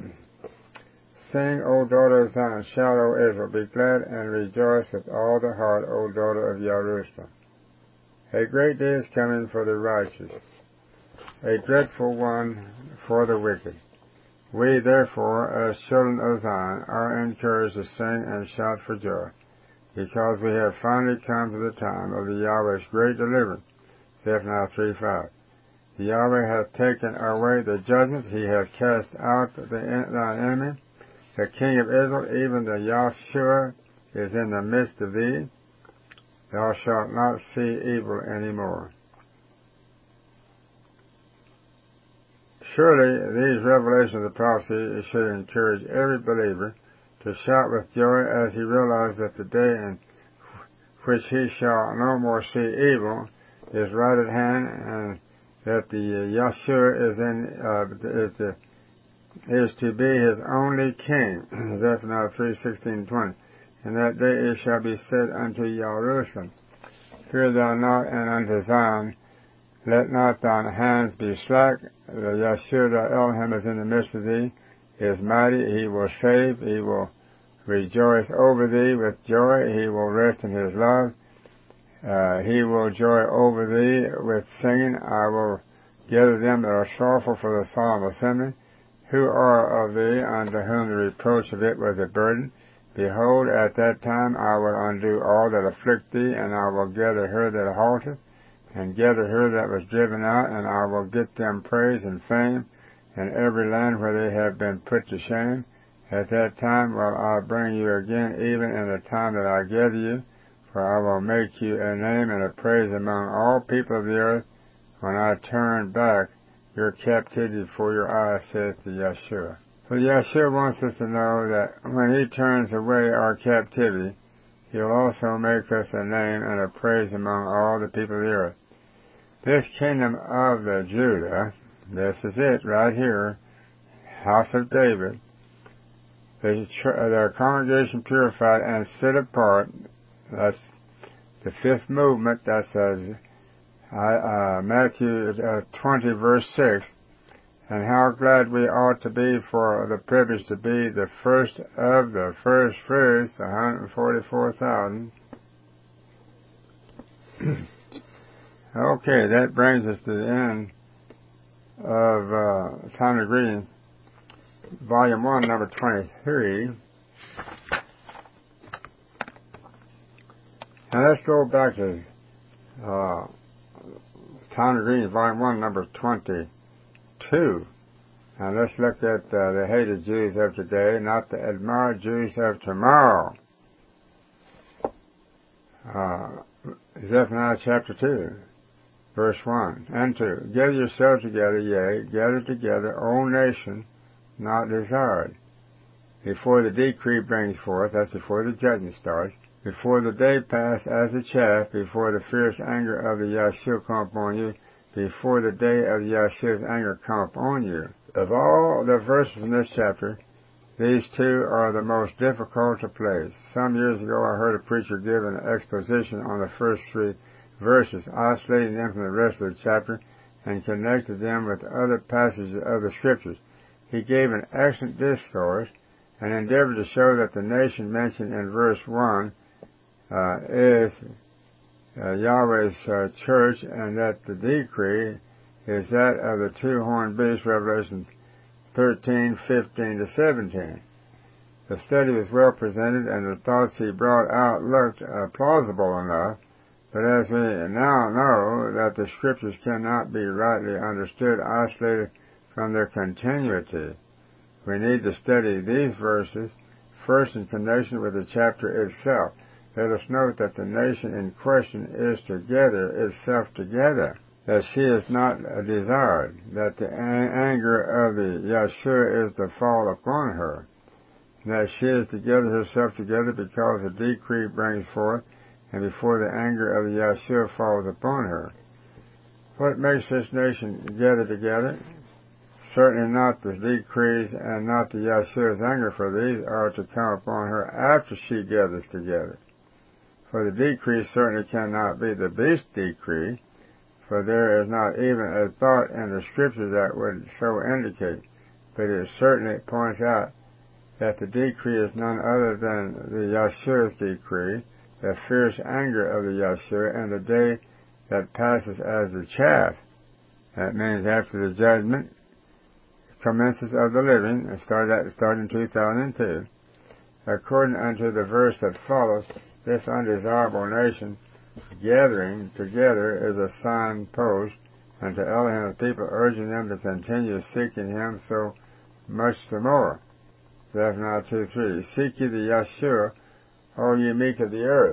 Sing, O daughter of Zion, shout, O Israel, be glad and rejoice with all the heart, O daughter of Jerusalem. A great day is coming for the righteous, a dreadful one for the wicked. We, therefore, as children of Zion, are encouraged to sing and shout for joy, because we have finally come to the time of the Yahweh's great deliverance. Zephaniah 3:5. The Yahweh hath taken away the judgments, he hath cast out thine enemy. The King of Israel, even the Yahshua, is in the midst of thee. Thou shalt not see evil any more. Surely these revelations of the prophecy should encourage every believer to shout with joy as he realizes that the day in which he shall no more see evil is right at hand, and that the Yahshua is to be his only king. Zephaniah 3:16-20. In that day it shall be said unto Jerusalem, Fear thou not, and unto Zion, let not thine hands be slack. The Yahshua thy Elohim is in the midst of thee. He is mighty, he will save, he will rejoice over thee with joy, he will rest in his love. He will joy over thee with singing. I will gather them that are sorrowful for the solemn assembly, who are of thee, unto whom the reproach of it was a burden. Behold, at that time I will undo all that afflict thee, and I will gather her that halteth, and gather her that was driven out, and I will get them praise and fame in every land where they have been put to shame. At that time will I bring you again, even in the time that I gather you, for I will make you a name and a praise among all people of the earth, when I turn back your captivity before your eyes, saith the Yahshua. For Yahshua wants us to know that when he turns away our captivity, he'll also make us a name and a praise among all the people of the earth. This kingdom of the Judah, this is it right here, house of David, the congregation purified and set apart. That's the fifth movement. That's Matthew 20, verse 6. And how glad we ought to be for the privilege to be the first of the first fruits, 144,000. Okay, that brings us to the end of Time of Greetings, Volume 1, number 23. Now let's go back to Time of Greetings, Volume 1, number 22. Now let's look at the hated Jews of today, not the admired Jews of tomorrow. Zephaniah chapter 2, verse 1 and 2. Gather yourselves together, yea, gather together, O nation, not desired. Before the decree brings forth, that's before the judgment starts, before the day pass as a chaff, before the fierce anger of the Yahshua come upon you, before the day of Yahshua's anger come upon you. Of all the verses in this chapter, these two are the most difficult to place. Some years ago I heard a preacher give an exposition on the first three verses, isolating them from the rest of the chapter and connected them with other passages of the Scriptures. He gave an excellent discourse and endeavored to show that the nation mentioned in verse 1 is Yahweh's church, and that the decree is that of the two-horned beast, Revelation 13, 15 to 17. The study was well presented, and the thoughts he brought out looked plausible enough, but as we now know that the Scriptures cannot be rightly understood isolated from their continuity, we need to study these verses first in connection with the chapter itself. Let us note that the nation in question is together, itself together, that she is not desired, that the anger of the Yahshua is to fall upon her, that she is to gather herself together because the decree brings forth, and before the anger of the Yahshua falls upon her. What makes this nation gather together? Certainly not the decrees and not the Yahshua's anger, for these are to come upon her after she gathers together. For the decree certainly cannot be the beast decree, for there is not even a thought in the Scripture that would so indicate, but it certainly points out that the decree is none other than the Yahshua's decree, the fierce anger of the Yahshua, and the day that passes as the chaff. That means after the judgment commences of the living, and starting in 2002. According unto the verse that follows, this undesirable nation gathering together is a signpost unto Elohim's people, urging them to continue seeking Him so much the more. Zephaniah 2:3. Seek ye the Yahshua, all ye meek of the earth,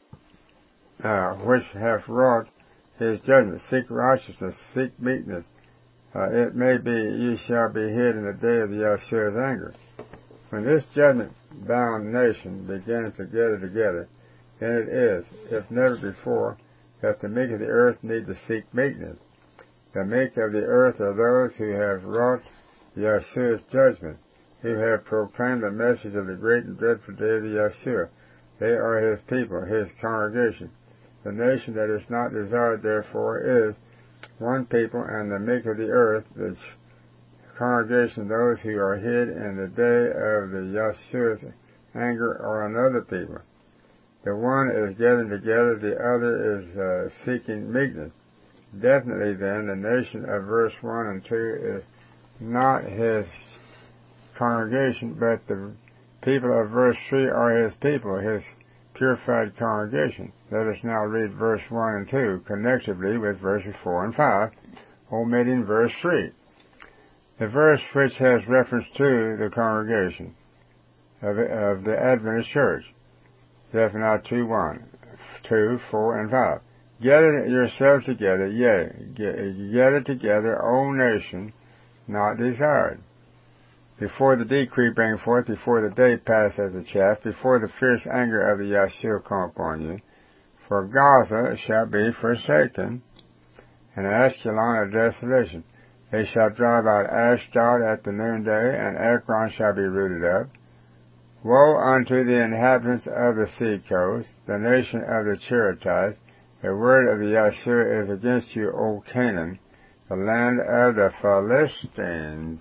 which hath wrought His judgment. Seek righteousness, seek meekness. It may be ye shall be hid in the day of the Yahshua's anger. When this judgment-bound nation begins to gather together, then it is, if never before, that the meek of the earth need to seek meekness. The meek of the earth are those who have wrought Yahshua's judgment, who have proclaimed the message of the great and dreadful day of the Yahshua. They are His people, His congregation. The nation that is not desired, therefore, is one people, and the meek of the earth, the congregation, those who are hid in the day of the Yahshua's anger, are another people. The one is gathering together, the other is seeking meekness. Definitely, then, the nation of verse 1 and 2 is not His congregation, but the people of verse 3 are His people, His purified congregation. Let us now read verse 1 and 2 connectively with verses 4 and 5, omitting verse 3. The verse which has reference to the congregation of the Adventist Church. Zephaniah 2:1, 2, 4, and 5. Gather yourselves together, yea, gather together, O nation, not desired. Before the decree bring forth, before the day pass as a chaff, before the fierce anger of the Yahshua come upon you. For Gaza shall be forsaken, and Ashkelon a desolation. They shall drive out Ashdod at the noonday, and Ekron shall be rooted up. Woe unto the inhabitants of the sea coast, the nation of the Cherethites. The word of the Yahshua is against you, O Canaan, the land of the Philistines.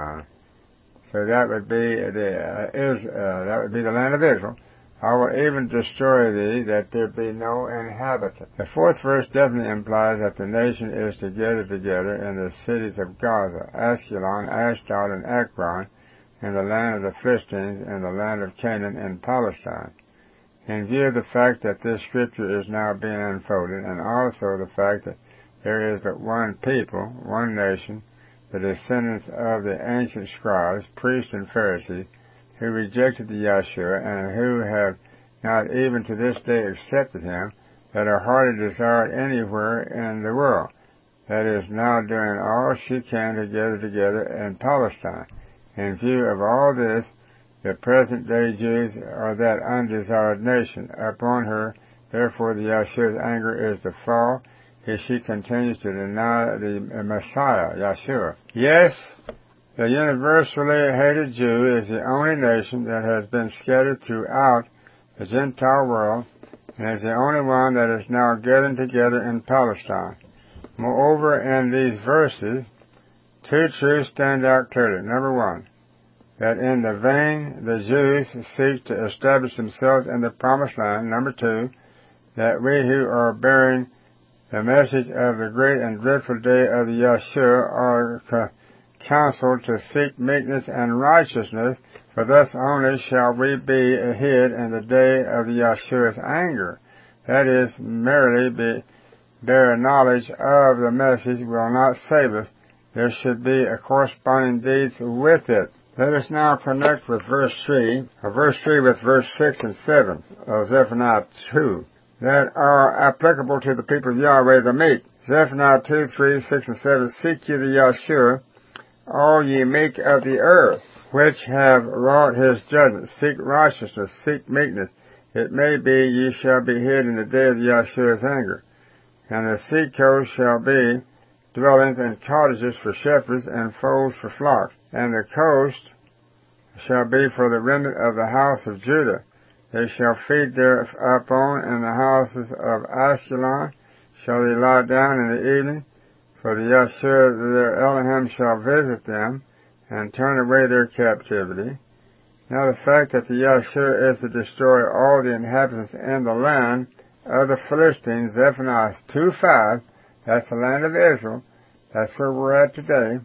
So that would be the land of Israel. I will even destroy thee, that there be no inhabitant. The fourth verse definitely implies that the nation is together in the cities of Gaza, Askelon, Ashdod, and Ekron, in the land of the Philistines, and the land of Canaan in Palestine. In view of the fact that this scripture is now being unfolded, and also the fact that there is but one people, one nation, the descendants of the ancient scribes, priests, and Pharisees, who rejected the Yahshua, and who have not even to this day accepted him, that are hardly desired anywhere in the world, that is now doing all she can to gather together in Palestine. In view of all this, the present-day Jews are that undesired nation. Upon her, therefore, the Yahshua's anger is to fall, if she continues to deny the Messiah, Yahshua. Yes, the universally hated Jew is the only nation that has been scattered throughout the Gentile world, and is the only one that is now gathered together in Palestine. Moreover, in these verses, two truths stand out clearly. Number one, that in the vain the Jews seek to establish themselves in the promised land. Number two, that we who are bearing the message of the great and dreadful day of the Yahshua are counseled to seek meekness and righteousness, for thus only shall we be hid in the day of the Yahshua's anger. That is, merely bear knowledge of the message will not save us. There should be a corresponding deeds with it. Let us now connect with verse 3 with verse 6 and 7 of Zephaniah 2, that are applicable to the people of Yahweh the meek. Zephaniah 2, 3, 6, and 7, seek ye the Yahshua, all ye meek of the earth, which have wrought his judgment. Seek righteousness, seek meekness. It may be ye shall be hid in the day of Yahshua's anger. And the sea coast shall be dwellings and cottages for shepherds and folds for flocks. And the coast shall be for the remnant of the house of Judah. They shall feed thereupon in the houses of Askelon. Shall they lie down in the evening? For the Yahshua their Elohim shall visit them, and turn away their captivity. Now the fact that the Yahshua is to destroy all the inhabitants in the land of the Philistines, Zephaniah 2:5, that's the land of Israel, that's where we're at today,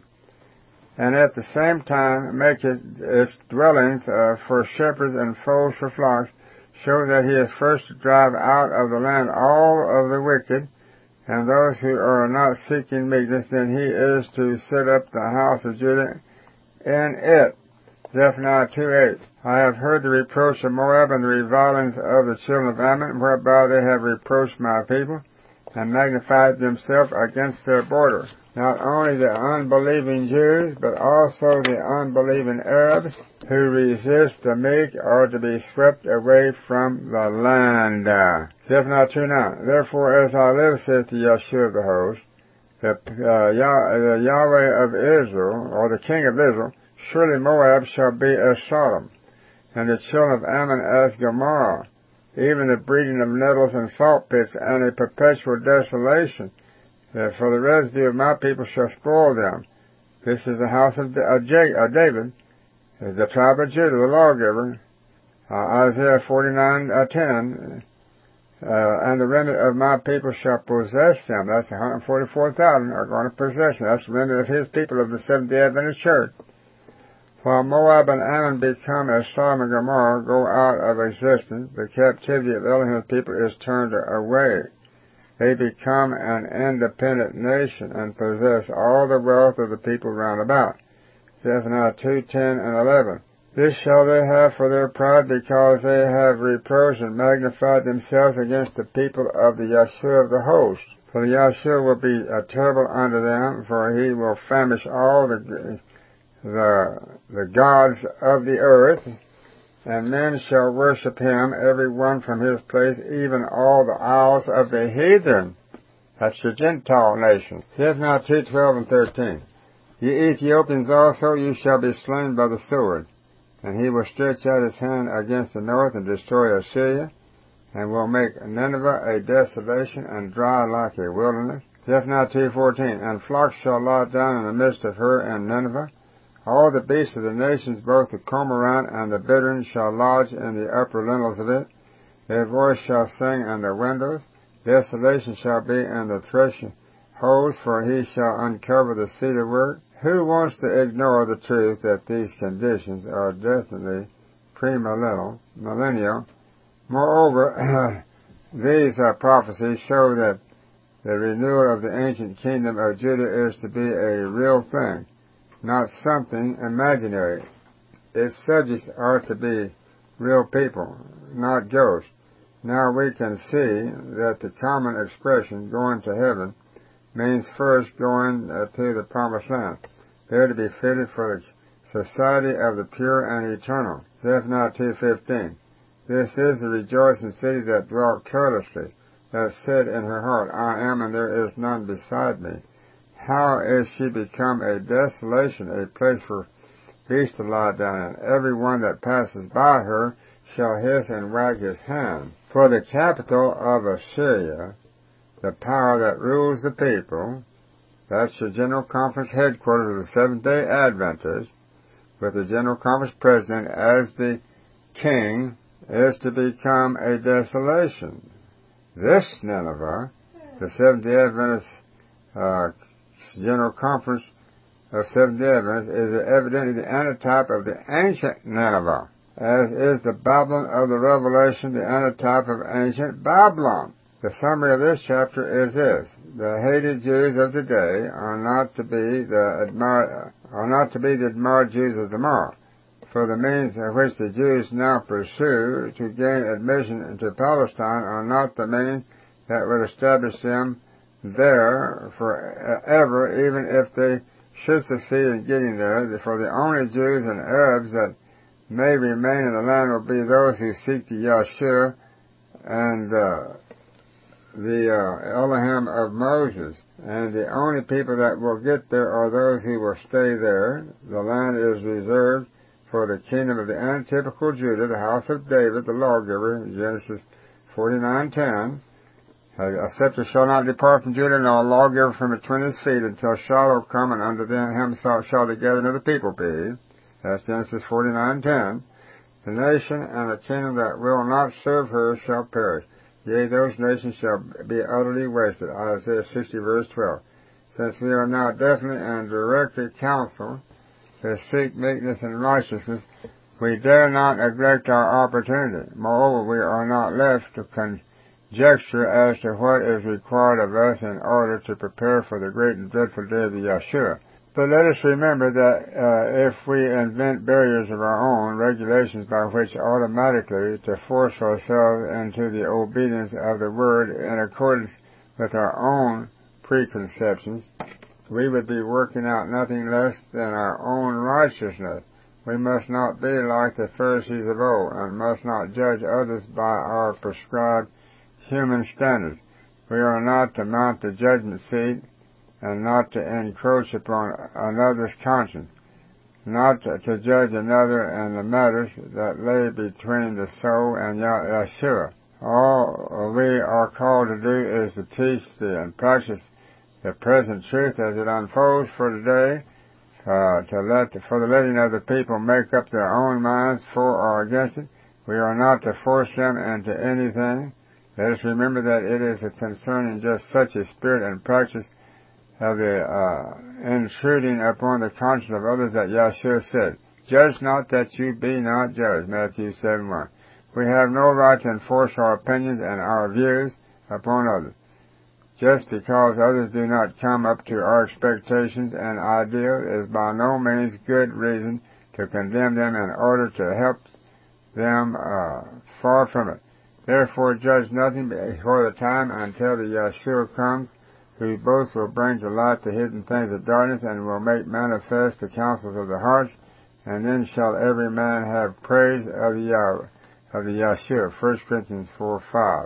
and at the same time make its dwellings for shepherds and folds for flocks, show that he is first to drive out of the land all of the wicked, and those who are not seeking meekness. Then he is to set up the house of Judah in it. Zephaniah 2:8. I have heard the reproach of Moab and the revilings of the children of Ammon, whereby they have reproached my people, and magnified themselves against their border. Not only the unbelieving Jews, but also the unbelieving Arabs who resist the meek are to be swept away from the land. Zephaniah 2:9. Therefore, as I live, saith the Yahshua of the host, the Yahweh of Israel, or the King of Israel, surely Moab shall be as Sodom, and the children of Ammon as Gomorrah, even the breeding of nettles and salt pits, and a perpetual desolation. For the residue of my people shall spoil them. This is the house of David, the tribe of Judah, the lawgiver. Isaiah 49:10. And the remnant of my people shall possess them. That's 144,000 are going to possess them. That's the remnant of his people of the Seventh-day Adventist Church. While Moab and Ammon become as Sodom and Gomorrah, go out of existence, the captivity of Elohim's people is turned away. They become an independent nation and possess all the wealth of the people round about. Zephaniah 2:10 and 11. This shall they have for their pride, because they have reproached and magnified themselves against the people of the Yahshua of the host. For the Yahshua will be terrible unto them, for he will famish all the gods of the earth, and men shall worship him, every one from his place, even all the isles of the heathen. That's the Gentile nation. Zephaniah 2:12 and 13. Ye Ethiopians also, you shall be slain by the sword. And he will stretch out his hand against the north and destroy Assyria, and will make Nineveh a desolation and dry like a wilderness. Zephaniah 2:14, and flocks shall lie down in the midst of her and Nineveh. All the beasts of the nations, both the cormorant and the bittern, shall lodge in the upper lintels of it. Their voice shall sing in the windows. Desolation shall be in the threshing holes, for he shall uncover the cedar work. Who wants to ignore the truth that these conditions are definitely premillennial? Moreover, these prophecies show that the renewal of the ancient kingdom of Judah is to be a real thing, not something imaginary. Its subjects are to be real people, not ghosts. Now we can see that the common expression, going to heaven, means first going to the promised land, there to be fitted for the society of the pure and eternal. Zephaniah 2:15. This is the rejoicing city that dwelt carelessly, that said in her heart, I am, and there is none beside me. How is she become a desolation, a place for beasts to lie down in? Every one that passes by her shall hiss and wag his hand. For the capital of Assyria, the power that rules the people, that's the General Conference headquarters of the Seventh-day Adventists, with the General Conference president as the king, is to become a desolation. This Nineveh, the Seventh-day Adventist General Conference of Seventh-day Adventists, is evidently the antitype of the ancient Nineveh, as is the Babylon of the Revelation the antitype of ancient Babylon. The summary of this chapter is this: the hated Jews of today are not to be the admired Jews of tomorrow. For the means of which the Jews now pursue to gain admission into Palestine are not the means that would establish them there forever, even if they should succeed in getting there. For the only Jews and Arabs that may remain in the land will be those who seek the Yahshua and the Elohim of Moses. And the only people that will get there are those who will stay there. The land is reserved for the kingdom of the antitypical Judah, the house of David, the lawgiver, Genesis 49:10. A scepter shall not depart from Judah, nor a lawgiver from between his feet, until Shiloh come, and unto him shall the gathering of the people be. That's Genesis 49:10. The nation and the kingdom that will not serve her shall perish. Yea, those nations shall be utterly wasted. Isaiah 60:12. Since we are now definitely and directly counseled to seek meekness and righteousness, we dare not neglect our opportunity. Moreover, we are not left to conjecture as to what is required of us in order to prepare for the great and dreadful day of the Yahshua. But let us remember that if we invent barriers of our own, regulations by which automatically to force ourselves into the obedience of the Word in accordance with our own preconceptions, we would be working out nothing less than our own righteousness. We must not be like the Pharisees of old, and must not judge others by our prescribed human standards. We are not to mount the judgment seat, and not to encroach upon another's conscience, not to judge another in the matters that lay between the soul and Yahshua. All we are called to do is to teach and practice the present truth as it unfolds for today, for the letting of the people make up their own minds for or against it. We are not to force them into anything. Let us remember that it is concerning just such a spirit and practice of the intruding upon the conscience of others that Yahshua said, "Judge not that you be not judged," Matthew 7:1. We have no right to enforce our opinions and our views upon others. Just because others do not come up to our expectations and ideals is by no means good reason to condemn them in order to help them far from it. Therefore judge nothing before the time until the Yahshua comes, who both will bring to light the hidden things of darkness and will make manifest the counsels of the hearts, and then shall every man have praise of the Yahshua. 1 Corinthians 4:5.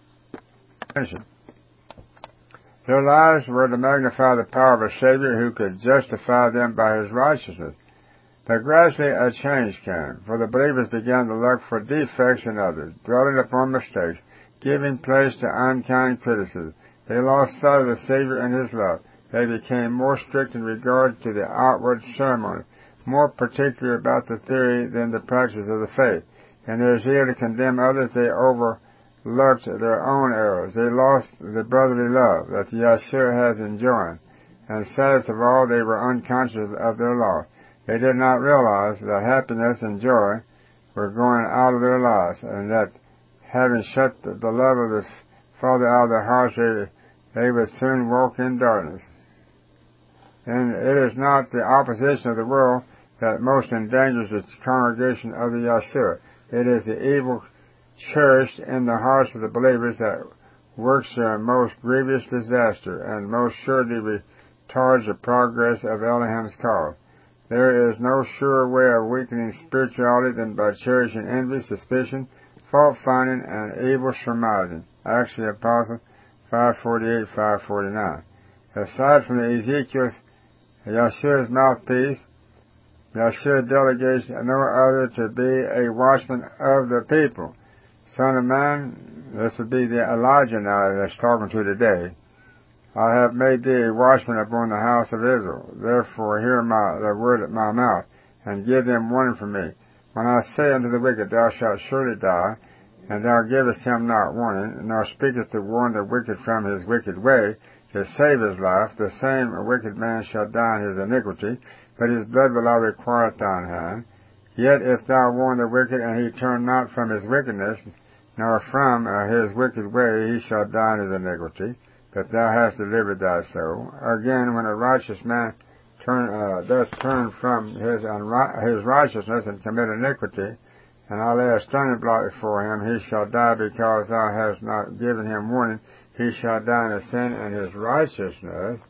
Their lives were to magnify the power of a Savior who could justify them by His righteousness. But gradually a change came, for the believers began to look for defects in others, dwelling upon mistakes, giving place to unkind criticism. They lost sight of the Savior and His love. They became more strict in regard to the outward ceremony, more particular about the theory than the practice of the faith. In their zeal to condemn others, they overlooked their own errors. They lost the brotherly love that Yeshua has enjoined. And saddest of all, they were unconscious of their loss. They did not realize that happiness and joy were going out of their lives, and that having shut the love of the Father out of their hearts, they would soon walk in darkness. And it is not the opposition of the world that most endangers the congregation of the Yeshua. It is the evil cherished in the hearts of the believers that works their most grievous disaster and most surely retards the progress of Elohim's cause. There is no surer way of weakening spirituality than by cherishing envy, suspicion, fault-finding, and evil surmising. Acts of the Apostles 5:48, 5:49. Aside from the Ezekiel's Yeshua's mouthpiece, Yeshua delegates no other to be a watchman of the people. Son of man, this would be the Elijah now that's talking to today. I have made thee a watchman upon the house of Israel. Therefore hear the word at my mouth, and give them warning from me. When I say unto the wicked, thou shalt surely die, and thou givest him not warning, nor speakest to warn the wicked from his wicked way, to save his life, the same wicked man shall die in his iniquity, but his blood will I require at thine hand. Yet if thou warn the wicked, and he turn not from his wickedness, nor from his wicked way, he shall die in his iniquity, but thou hast delivered thy soul. Again, when a righteous man does turn from his righteousness and commit iniquity, and I lay a stumbling block before him, he shall die because thou hast not given him warning. He shall die in his sin, and his righteousness,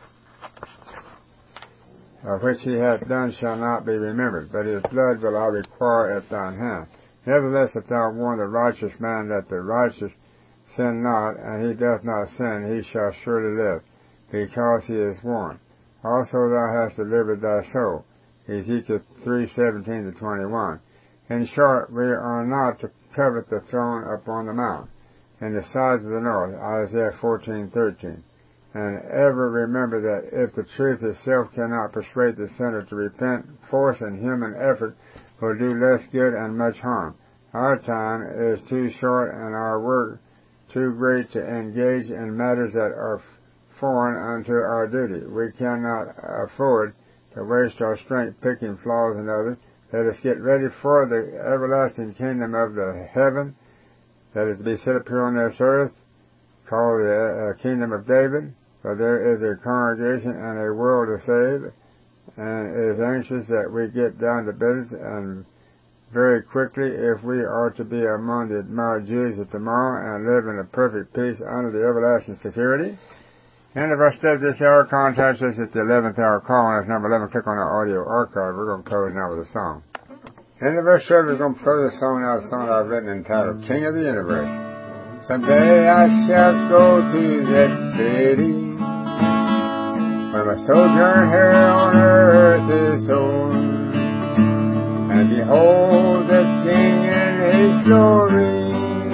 which he hath done, shall not be remembered, but his blood will I require at thine hand. Nevertheless, if thou warn the righteous man that the righteous sin not, and he doth not sin, he shall surely live, because he is warned. Also thou hast delivered thy soul. Ezekiel 3:17-21. In short, we are not to covet the throne upon the mount, in the sides of the north, Isaiah 14:13. And ever remember that if the truth itself cannot persuade the sinner to repent, force and human effort will do less good and much harm. Our time is too short and our work too great to engage in matters that are foreign unto our duty. We cannot afford to waste our strength picking flaws in others. Let us get ready for the everlasting kingdom of the heaven that is to be set up here on this earth, called the kingdom of David. For there is a congregation and a world to save, and it is anxious that we get down to business, and very quickly, if we are to be among the admired Jews of tomorrow and live in a perfect peace under the everlasting security. End of our study this hour. Contact us at the 11th hour call, and it's number 11. Click on our audio archive. We're going to close now with a song. End of our show, we're going to close the song now with a song I've written entitled King of the Universe. Someday I shall go to that city where my sojourn here on earth is o'er, and behold the King in his glory,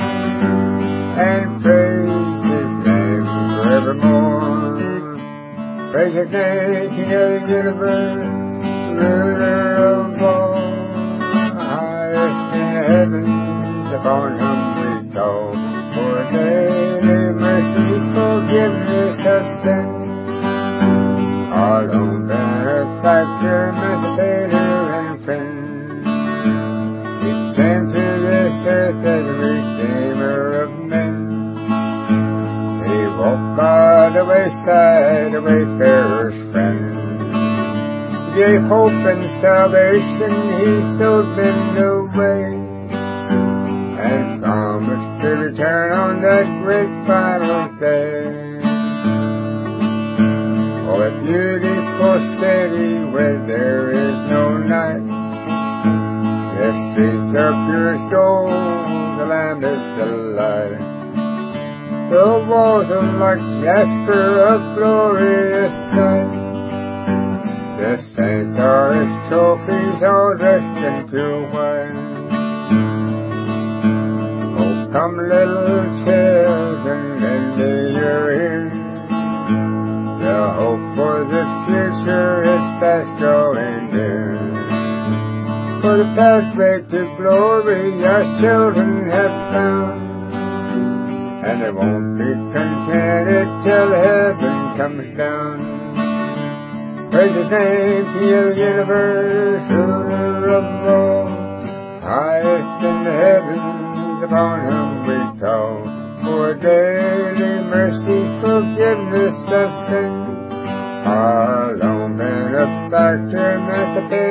and praise his name forevermore. Praise his name, King of the universe, ruler of all, highest in the heavens, upon whom we call for daily mercies, forgiveness of sins. Our own benefactor, emancipator, and friend. He came to this earth as a redeemer of men. He walked by the wayside, a wayfarer's friend. He gave hope and salvation, he showed men the way, and promised to return on that great final day. Oh, a beautiful city where there is no night. The streets are pure as gold, the land is delight. The walls are like jasper, a glorious sight. The The saints are his trophies, all dressed in pure white. Oh, come little children, lend me your ear. The hope for the future is fast drawing near. For the pathway to glory our children have found, and they won't be contented till heaven comes down. Praise His name to you, universe, ruler of all, highest in the heavens, upon whom we call. For daily mercies, forgiveness of sin, our long been a factor, emancipation.